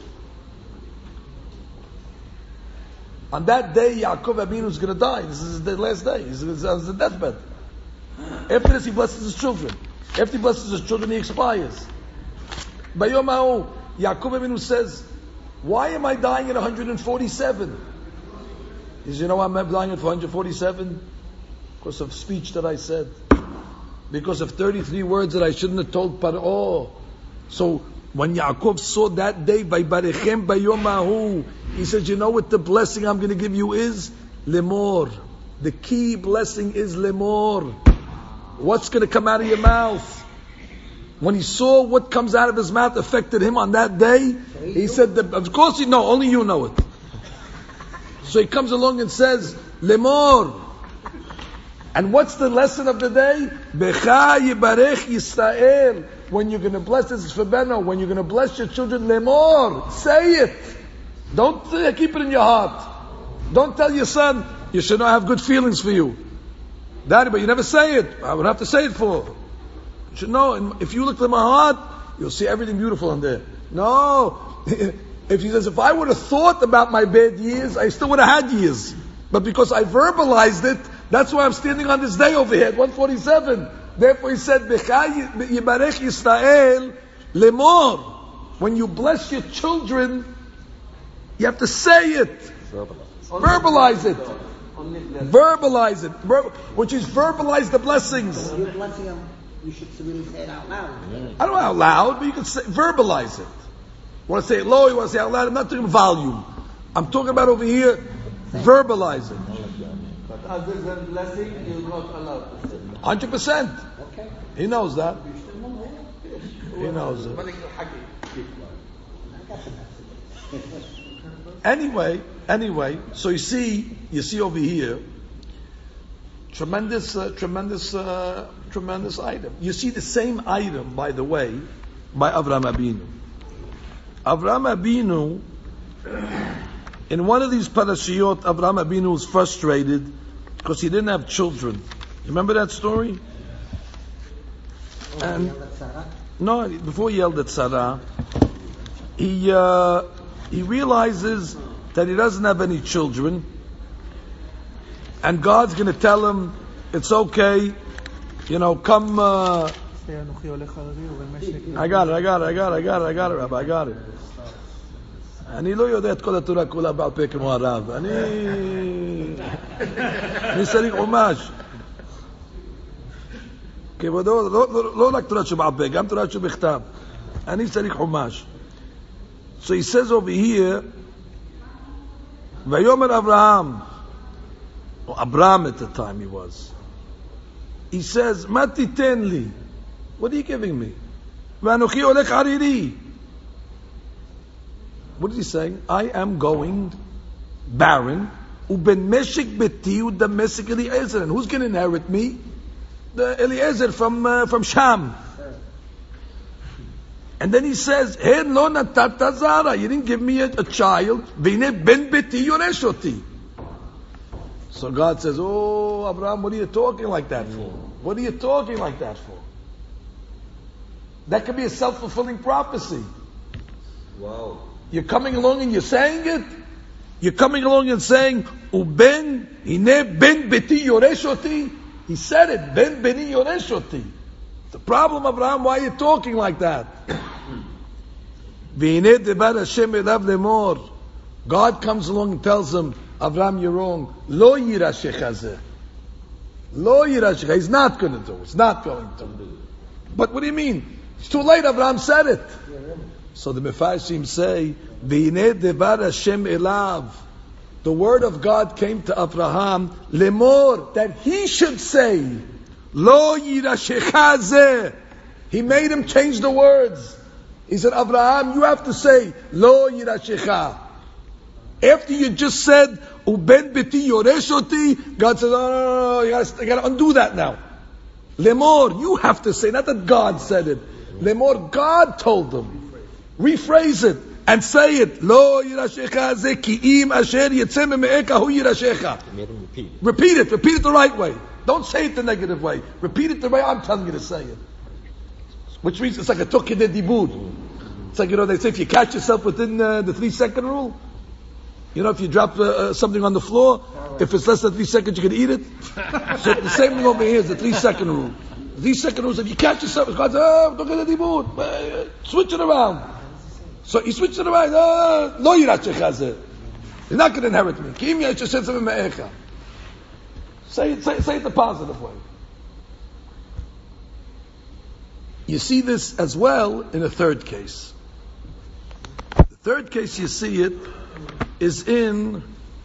On that day, Yaakov Avinu is going to die. This is the last day. He's on the deathbed. After this, he blesses his children. After he blesses his children, he expires. Bayom ha'u, Yaakov Avinu says, why am I dying at 147? He says, you know why I'm dying at 147? Because of speech that I said. Because of 33 words that I shouldn't have told Paro. So when Yaakov saw that day, by Barechem Bayom ha'u, he said, you know what the blessing I'm going to give you is? Lemor. The key blessing is lemor. What's going to come out of your mouth? When he saw what comes out of his mouth affected him on that day, he said, of course only you know it. So he comes along and says, lemor. And what's the lesson of the day? Becha yibarech Yisrael. When you're going to bless, this is for Beno, when you're going to bless your children, lemor. Say it. Don't keep it in your heart. Don't tell your son, you should not have good feelings for you. Daddy, but you never say it. I would have to say it for. You should know, and if you look at my heart, you'll see everything beautiful in there. No. If he says, if I would have thought about my bad years, I still would have had years. But because I verbalized it, that's why I'm standing on this day over here at 147. Therefore he said, Becha Yibarech Yisrael lemor. When you bless your children, you have to say it. Verbalize it. Verbalize it. Which is verbalize the blessings. You're blessing them, you should really say it out loud. I don't know out loud, but you can say, verbalize it. You want to say it low, you want to say it out loud. I'm not talking volume. I'm talking about over here, verbalize it. But other than blessing, you're not allowed to say. 100%. Okay. He knows that. He knows it. Anyway, so you see over here, tremendous item. You see the same item, by the way, by Avraham Abinu. Avraham Abinu, in one of these parashiyot, Avraham Abinu was frustrated because he didn't have children. You remember that story? And no, before he yelled at Sarah, he realizes that he doesn't have any children, and God's going to tell him, it's okay, come. I got it, Rabbi, I got it. אני לא יודע את כל התורה כולה בעל פה כמו הרב. אני צריך חומש. כבודו, לא רק תורה שבעל פה, גם תורה שבכתב. אני צריך חומש. So he says over here, ויאמר אברהם, or Abraham at the time he was, he says, מה תיתן לי? What are you giving me? ואנוכי הולך ערירי. What is he saying? I am going barren. Uben meshik beti udamesik Eliezer. And who's going to inherit me? The Eliezer from Sham. And then he says, Hey, lo natata zara. You didn't give me a child. Vine ben beti yoreshoti. So God says, oh, Abraham, what are you talking like that for? What are you talking like that for? That could be a self-fulfilling prophecy. Wow. You're coming along and you're saying it. You're coming along and saying, "Uben ine ben beti yoreshoti." He said it, "Ben beni yoreshoti." The problem, Abraham, why are you talking like that? V'ine debar Hashem elav lemor. God comes along and tells him, Abraham, you're wrong. Lo yirashecha zeh. Lo yirashecha. He's not going to do it. He's not going to do it. But what do you mean? It's too late. Abraham said it. So the Mefarshim say, V'ineh devar Hashem elav. The word of God came to Abraham, lemor, that he should say, Lo yirashecha zeh. He made him change the words. He said, Abraham, you have to say, Lo yirashecha. After you just said, Uben beti yoreshoti, God says, no, you gotta undo that now. Lemor, you have to say, not that God said it. Lemor, God told them. Rephrase it and say it. Lo yirashecha ze ki im asher yetzeh me'eka hu yirashecha. Repeat it the right way. Don't say it the negative way. Repeat it the way I'm telling you to say it. Which means it's like a tokeh de dibur. It's like, they say if you catch yourself within the 3-second rule, if you drop something on the floor, if it's less than 3 seconds, you can eat it. So the same thing over here is the 3-second rule. The 3-second rule is if you catch yourself, it's God says, switch it around. So he switched it around. No yirat shechazeh. You're not going to inherit me. Say it the positive way. You see this as well in a third case. The third case you see it is in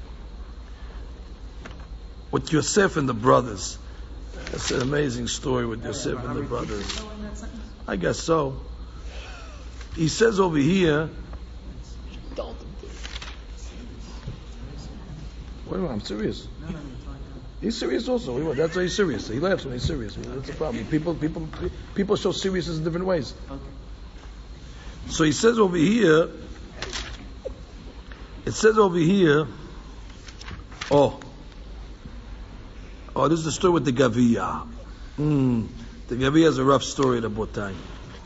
with Yosef and the brothers. That's an amazing story with Yosef and the brothers. I guess so. He says over here, wait a minute, I'm serious. He's serious also. That's why he's serious. He laughs when he's serious. That's the problem. People show seriousness in different ways. So he says over here, oh, this is the story with the Gaviyah. The Gaviyah is a rough story at about time.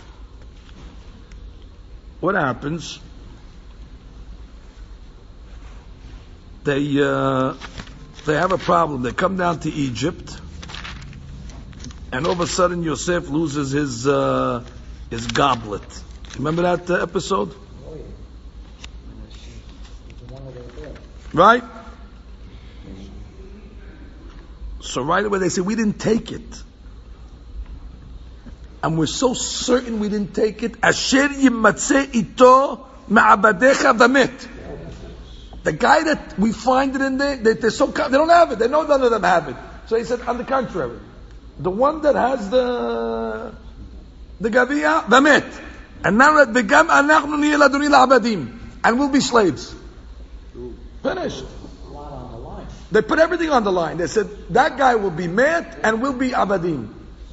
What happens? They have a problem. They come down to Egypt, and all of a sudden Yosef loses his goblet. Remember that episode? Right? So right away they say, we didn't take it. And we're so certain we didn't take it. Asher yimatzeh ito ma'abadecha v'met. The guy that we find it in there, they don't have it. They know none of them have it. So he said, on the contrary, the one that has the gaviyah, v'met. And now that v'gam anachnu niyeh laduni la'abadim. And we'll be slaves. Finished. They put everything on the line. They said, that guy will be met and we'll be abadim.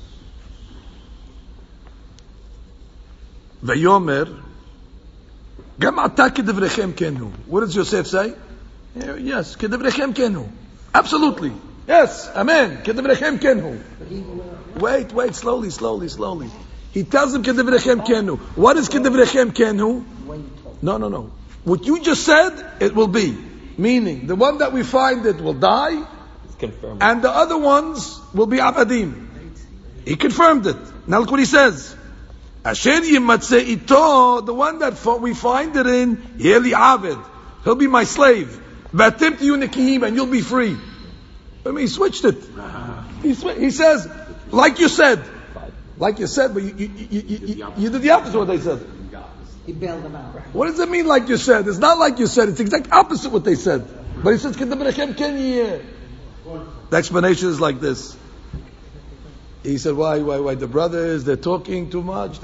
Vayomer, Gam ata kedivrechem kenu. What does Yosef say? Yes, kedivrechem kenu. Absolutely. Yes, amen. Kedivrechem kenu. Wait, slowly. He tells him kedivrechem kenu. What is kedivrechem kenu? No. What you just said, it will be. Meaning, the one that we find it will die, and the other ones will be abadim. He confirmed it. Now look what he says. Asher yimatzeh ito, the one that we find it in, yeli aved. He'll be my slave. V'atem tiyu nekiyim, and you'll be free. I mean, he switched it. He says, like you said, but you did the opposite of what they said. He bailed them out. What does it mean like you said? It's not like you said. It's the exact opposite what they said. But he says, the explanation is like this. He said, why? The brothers, they're talking too much.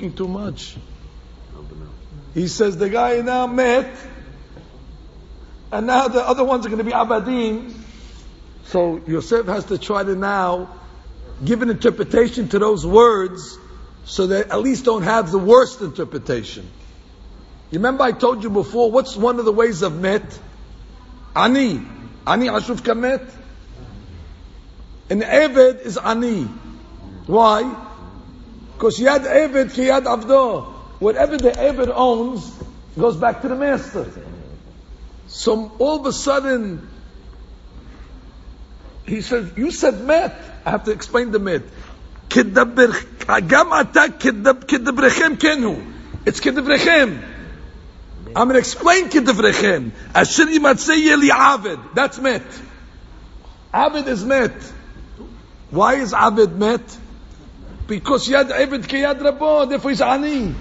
He says, the guy now met, and now the other ones are going to be abadim. So Yosef has to try to now give an interpretation to those words, so they at least don't have the worst interpretation. You remember I told you before, what's one of the ways of met? Ani ashuv kamet. An eved is ani. Why? Because yad eved ki yad avdo. Whatever the eved owns goes back to the master. So all of a sudden, he says, you said met. I have to explain the met. It's kedivrechem. I'm going to explain kedivrechem. Asher yimatzeh yeli aved. That's met. Aved is met. Why is aved met? Because yad aved ki yad rabo. Therefore he's ani.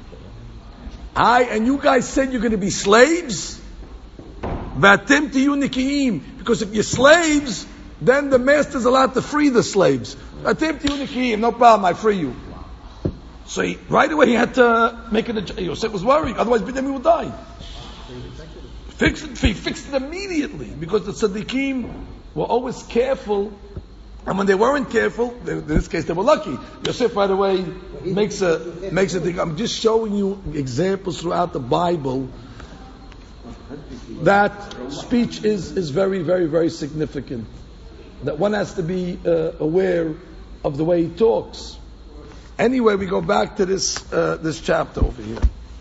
And you guys said you're going to be slaves. V'atem tiyu nikiyim. Because if you're slaves, then the master's allowed to free the slaves. No problem, I free you. So right away he had to make it. Yosef was worried, otherwise Binyamin would die. He fixed it immediately because the tzaddikim were always careful, and when they weren't careful, in this case they were lucky. Yosef right away makes a thing. I'm just showing you examples throughout the Bible that speech is very, very, very significant. That one has to be aware of the way he talks. Anyway, we go back to this chapter over here.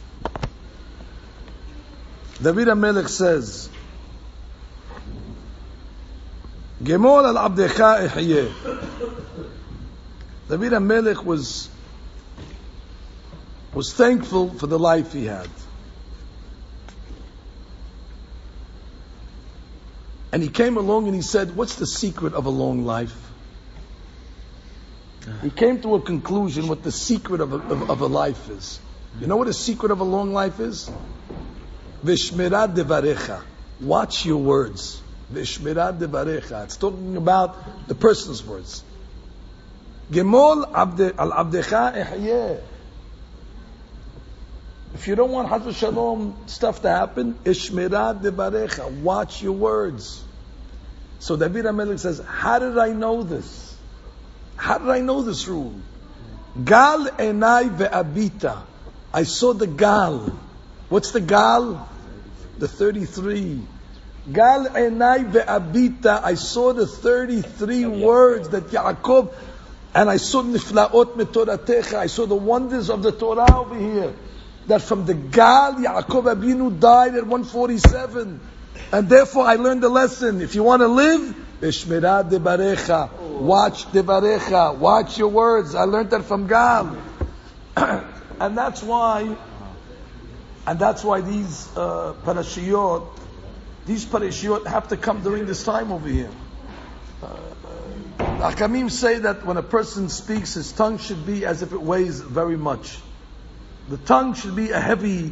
David HaMelech says, Gemol al abdecha ehyeh. David HaMelech was thankful for the life he had. And he came along and he said, what's the secret of a long life? He came to a conclusion what the secret of a life is. You know what the secret of a long life is? Vishmirat devarecha. Watch your words. Vishmirat devarecha. It's talking about the person's words. Gemol al abdecha ehyeh. If you don't want Chas v'Shalom stuff to happen, Ishmirat devarecha. Watch your words. So David HaMelech says, how did I know this? How did I know this rule? Gal enai ve'abita. I saw the gal. What's the gal? The 33. Gal enai ve'abita. I saw the 33 words that Yaakov, and I saw niflaot metoratecha. I saw the wonders of the Torah over here. That from the gal, Yaakov Abinu died at 147. And therefore I learned the lesson. If you want to live, Ishmirat devarecha. Watch devarecha. Watch your words. I learned that from Gal. And that's why these parashiyot have to come during this time over here. Hakamim say that when a person speaks, his tongue should be as if it weighs very much. The tongue should be a heavy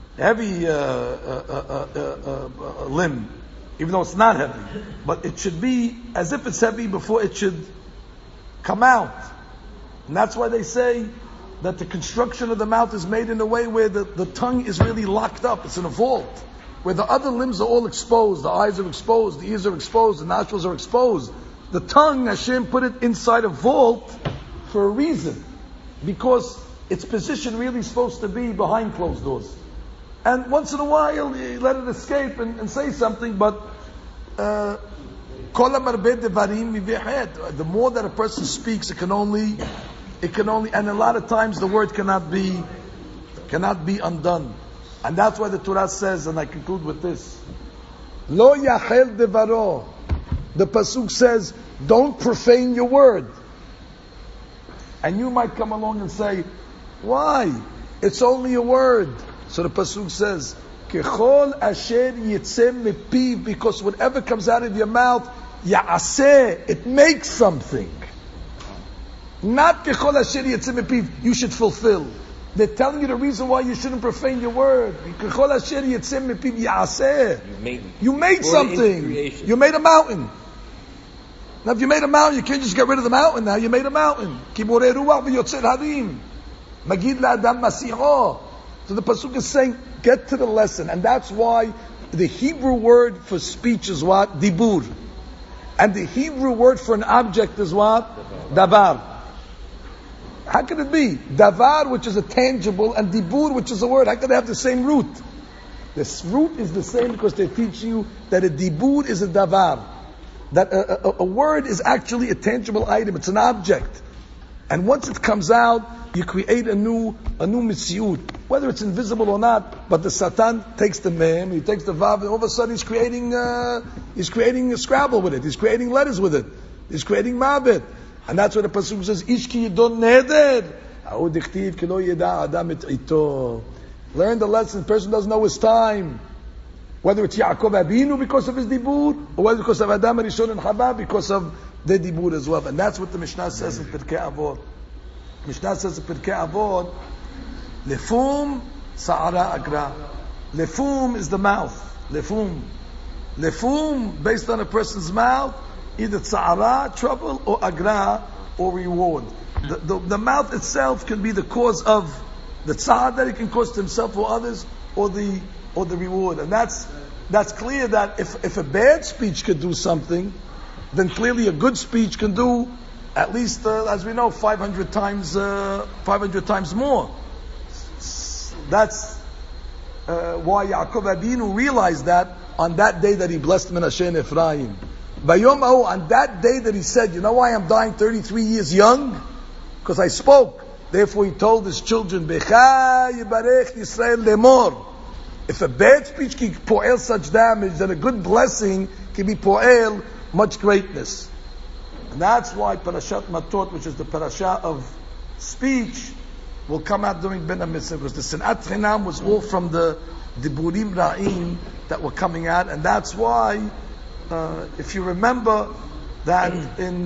limb, even though it's not heavy. But it should be as if it's heavy before it should come out. And that's why they say that the construction of the mouth is made in a way where the tongue is really locked up. It's in a vault. Where the other limbs are all exposed. The eyes are exposed, the ears are exposed, the nostrils are exposed. The tongue, Hashem put it inside a vault for a reason. Because its position really is supposed to be behind closed doors. And once in a while, you let it escape and say something, but the more that a person speaks, it can only, and a lot of times the word cannot be undone. And that's why the Torah says, and I conclude with this, Lo yachel devaro. The pasuk says, don't profane your word. And you might come along and say, why? It's only a word. So the pasuk says, Kechol asher yitzeh mepiv, because whatever comes out of your mouth, ya'aseh, it makes something. Not kechol asher yitzeh mepiv, you should fulfill. They're telling you the reason why you shouldn't profane your word. Kechol asher yitzeh mepiv ya'aseh. You made something. You made a mountain. Now if you made a mountain, you can't just get rid of the mountain now. You made a mountain. Kiborei ruach v'yotzei harim. Magid la'adam masiho. So the pasuk is saying, get to the lesson. And that's why the Hebrew word for speech is what? Dibur. And the Hebrew word for an object is what? Davar. How can it be? Davar, which is a tangible, and Dibur, which is a word. How can they have the same root? This root is the same because they teach you that a Dibur is a Davar. That a word is actually a tangible item. It's an object. And once it comes out, you create a new mitziyut, whether it's invisible or not. But the Satan takes the mem, he takes the vav, and all of a sudden he's creating a Scrabble with it. He's creating letters with it. He's creating mabit, and that's why the pasuk says, "Ish ki yidon neder, ha'u dichtiv ki lo yeda adam et ito." Learn the lesson. The person doesn't know his time. Whether it's Yaakov Abinu because of his dibur, or whether because of Adam Rishon and Chava because of the dibur as well. And that's what the Mishnah says in Pirkei Avot. Mishnah says in Pirkei Avot, Lefum Sa'ara Agra. Lefum is the mouth. Lefum, based on a person's mouth, either Sa'ara, trouble, or Agra, or reward. The mouth itself can be the cause of the tza'ar that it can cause to himself or others, or the reward. And that's clear that if a bad speech could do something, then clearly a good speech can do at least, as we know, 500 times more. That's why Yaakov Abinu realized that on that day that he blessed Menashe and Ephraim. Bayom Ahu, on that day that he said, you know why I'm dying 33 years young? Because I spoke. Therefore he told his children, Becha Yibarech Yisrael Lemor. If a bad speech can po'el such damage, then a good blessing can be po'el much greatness. And that's why Parashat Matot, which is the parasha of speech, will come out during Ben HaMitzvah, because the Sinat Chinam was all from the Diburim Ra'im that were coming out, and that's why, if you remember that in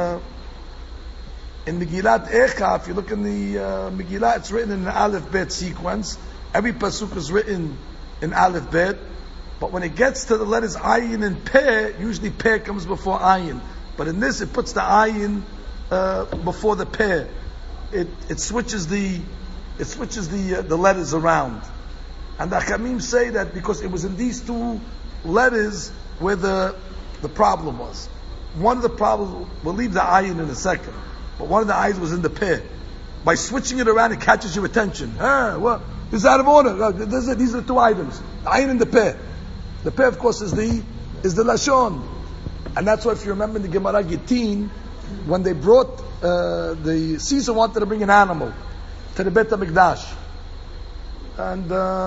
Megillat Echa, if you look in the Megillah, it's written in an Aleph Bet sequence. Every pasuk is written in Aleph Bet, but when it gets to the letters Ayin and Peh, usually Peh comes before Ayin. But in this, it puts the Ayin before the Peh. It switches the letters around. And the Achamim say that because it was in these two letters where the problem was. One of the problems, we'll leave the ayin in a second, but one of the ayins was in the peh. By switching it around, it catches your attention. What? This is out of order. These are the two items. The ayin and the peh. The peh, of course, is the lashon. And that's why, if you remember in the Gemara Gittin, when they brought, the Caesar wanted to bring an animal to the Beit HaMikdash. And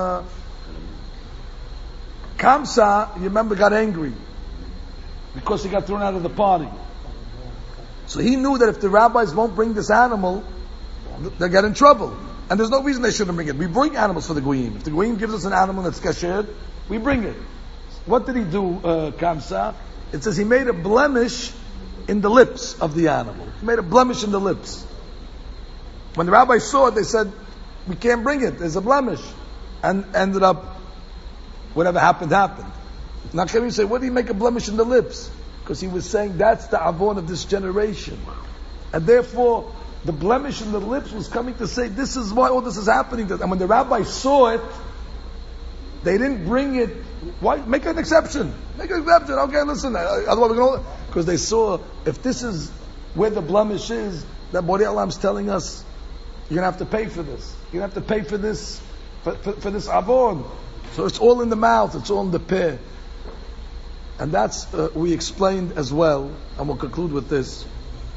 Kamsa, you remember, got angry because he got thrown out of the party. So he knew that if the rabbis won't bring this animal, they'll get in trouble. And there's no reason they shouldn't bring it. We bring animals for the Goyim. If the Goyim gives us an animal that's kasher, we bring it. What did he do, Kamsa? It says he made a blemish in the lips of the animal. He made a blemish in the lips. When the rabbis saw it, they said, we can't bring it, there's a blemish. And ended up, whatever happened. Nachemim said, what did he make a blemish in the lips? Because he was saying that's the avon of this generation. And therefore, the blemish in the lips was coming to say, this is why all this is happening. And when the rabbis saw it, they didn't bring it. Why? Make an exception. Okay, listen. Otherwise we're going to... Because they saw, if this is where the blemish is, that Borei Olam's telling us, you're going to have to pay for this. You're going to have to pay for this, for this avon. So it's all in the mouth, it's all in the peh. And that's, we explained as well, and we'll conclude with this.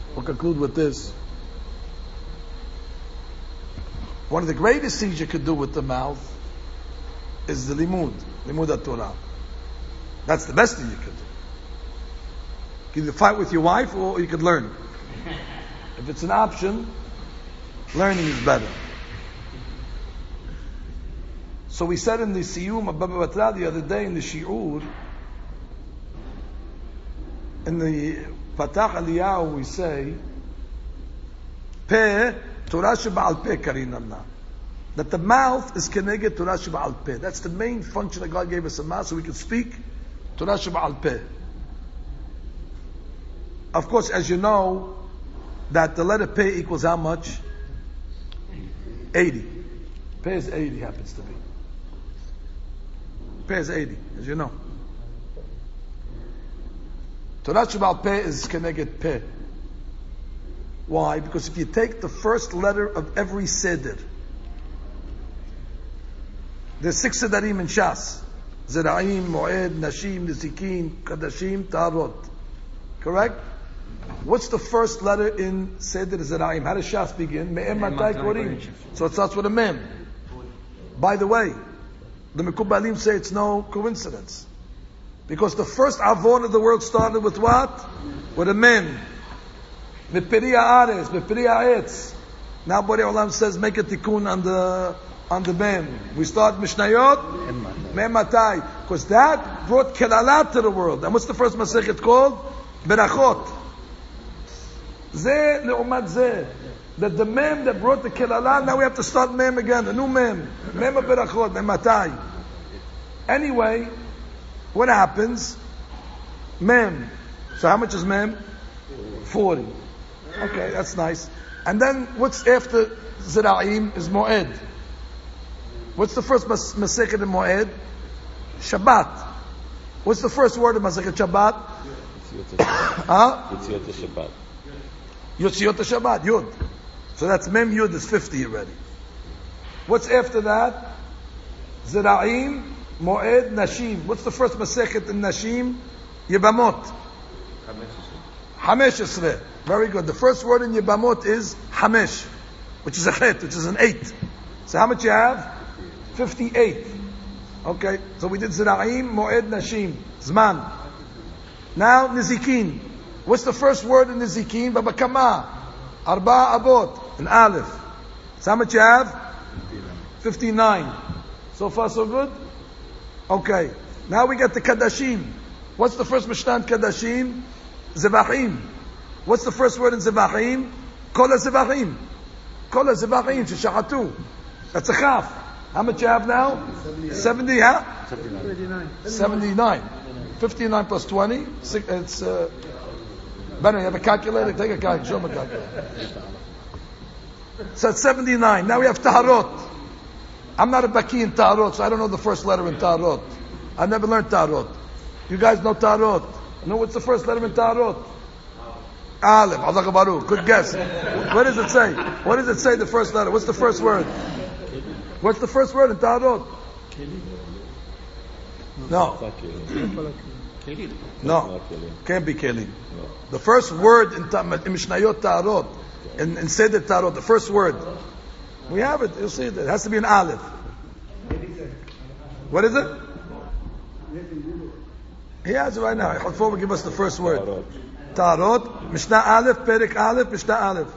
One of the greatest things you could do with the mouth is the limud HaTorah. That's the best thing you could do. You can either fight with your wife or you could learn. If it's an option, learning is better. So we said in the Siyum of Baba Batra the other day in the Shi'ur, in the Patach Aliyahu we say, Peh, Torah Sheba'al Peh Karinallah. That the mouth is Keneged Torah Sheba'al Peh. That's the main function that God gave us a mouth, so we can speak Torah Sheba'al Peh. Of course, as you know, that the letter Peh equals how much? 80. Peh is 80, happens to be. Peh is 80, as you know. Torah Sheba'al Peh is Keneged Peh. Why? Because if you take the first letter of every Seder, there's 6 Sedarim in Shas. Zera'im, Mo'ed, Nashim, Nizikin, Kadashim, Ta'arot. Correct? What's the first letter in Seder Zera'im? How does Shas begin? Me'em Matai Korim. So it starts with a Mem. By the way, the Mekubalim say it's no coincidence. Because the first Avon of the world started with what? With a Mem. Mepiri Haaretz, Mepiri Ha'etz. Now Borei Olam says make a tikkun on the Mem. We start Mishnayot, Mem Matai. Because that brought Kelalat to the world. And what's the first Masechet called? Berachot. Zeh le'umat zeh. That the Mem that brought the Kelalat, now we have to start Mem again, a new Mem. Mem Berachot, Mem Matai. Anyway, what happens? Mem. So how much is Mem? 40. Okay, that's nice. And then what's after Zera'im is Mo'ed. What's the first Masechet in Mo'ed? Shabbat. What's the first word in Masechet Shabbat? Yotziot Shabbat. Yotziot Shabbat, Yud. So that's Mem Yud is 50 already. What's after that? Zera'im, Mo'ed, Nashim. What's the first Masechet in Nashim? Yebamot. Hamesh Esrei. Very good. The first word in Yebamot is Hamesh, which is a chet, which is an 8. So how much you have? 58. Okay, so we did Zira'im, Mo'ed, Nashim, Zman. Now, Nizikin. What's the first word in Nizikin? Babakama. Arba Abot. An Aleph. So how much you have? 59. So far so good? Okay. Now we get the Kadashim. What's the first Mishnah in Kadashim? Zevahim. What's the first word in Zevahim? Kol HaZevahim. Kol HaZevahim. Sheshachatu. That's a Chaf. How much you have now? 70, huh? 79. 59 plus 20. It's, better, you have a calculator? Take a calculator. Show me a calculator. So it's 79. Now we have Taharot. I'm not a Baki in Taharot, so I don't know the first letter in Taharot. I've never learned Taharot. You guys know Taharot. You know what's the first letter in Taharot? Aleph. Allah Baruch. Good guess. What does it say? What does it say, the first letter? What's the first word? What's the first word in Taharot? No. No. Can't be Kelim. The first word in Mishnayot Taharot, in Seder Taharot, the first word. We have it. You'll see it. It has to be an Aleph. What is it? He has it right now. Before we give us the first word. Taharot. Mishnah Aleph, Perek Aleph, Mishnah Aleph.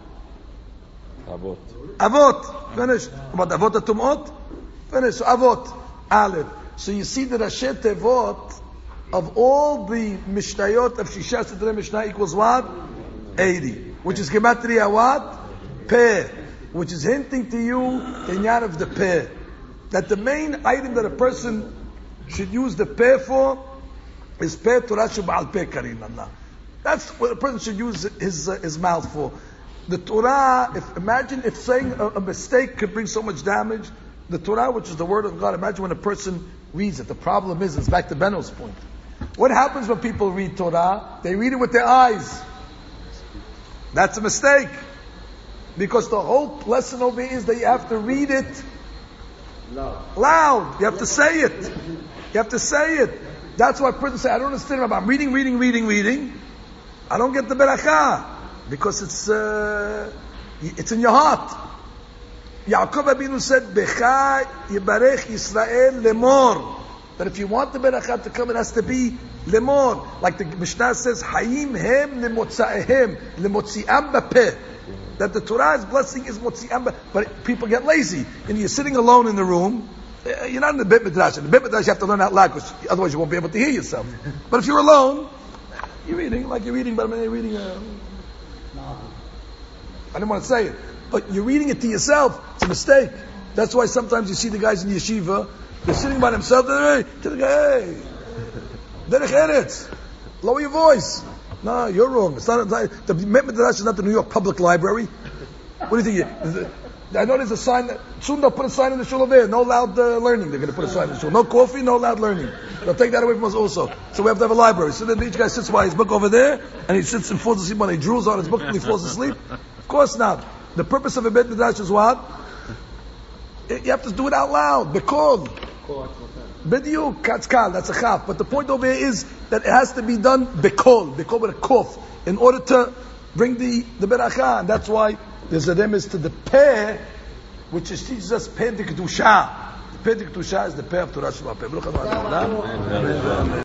Avot. Avot. Finished. What, Avot HaTumot? Finished. So Avot. Aleph. So you see the Rashi Tevot of all the Mishnayot of Shisha Sidrei Mishnah equals what? 80. Which is Gematria what? Peh. Which is hinting to you the inyan of the peh. That the main item that a person should use the peh for is peh Torah Shub'al Peh Karim Allah. That's what a person should use his mouth for. The Torah, imagine if saying a mistake could bring so much damage. The Torah, which is the word of God, imagine when a person reads it. The problem is, it's back to Benno's point. What happens when people read Torah? They read it with their eyes. That's a mistake. Because the whole lesson over here is that you have to read it loud. You have to say it. You have to say it. That's why person say, I don't understand about reading. I don't get the berakah. Because it's in your heart. Yaakov Abinu said, Becha Yibarech Yisrael lemor. That if you want the berakah to come, it has to be lemor. Like the Mishnah says, Hayim hem lemotzaehem, lemotziam bapeh. That the Torah's blessing is motziam, but people get lazy. And you're sitting alone in the room, you're not in the Beit Midrash. In the Beit Midrash you have to learn out loud, because otherwise you won't be able to hear yourself. But if you're alone, you're reading, but you're reading I didn't want to say it, but you're reading it to yourself. It's a mistake. That's why sometimes you see the guys in the yeshiva, they're sitting by themselves, hey, Derech Eretz, lower your voice. No, you're wrong. It's not, the Beit Midrash is not the New York Public Library. What do you think? I know there's a sign that, soon they'll put a sign in the shul over there, no loud learning. They're going to put a sign in the shul. No coffee, no loud learning. They'll take that away from us also. So we have to have a library. So then each guy sits by his book over there, and he sits and falls asleep when he drools on his book and he falls asleep. Of course not. The purpose of a Beit Midrash is what? You have to do it out loud. Bekol. B'diuk, katzkal, that's a chaf. But the point over here is that it has to be done bekol with a kof, in order to bring the berakah. And that's why there's a remes to the peh, which teaches us peh de kedusha. The peh de kedusha is the peh of Torah Shema Peh.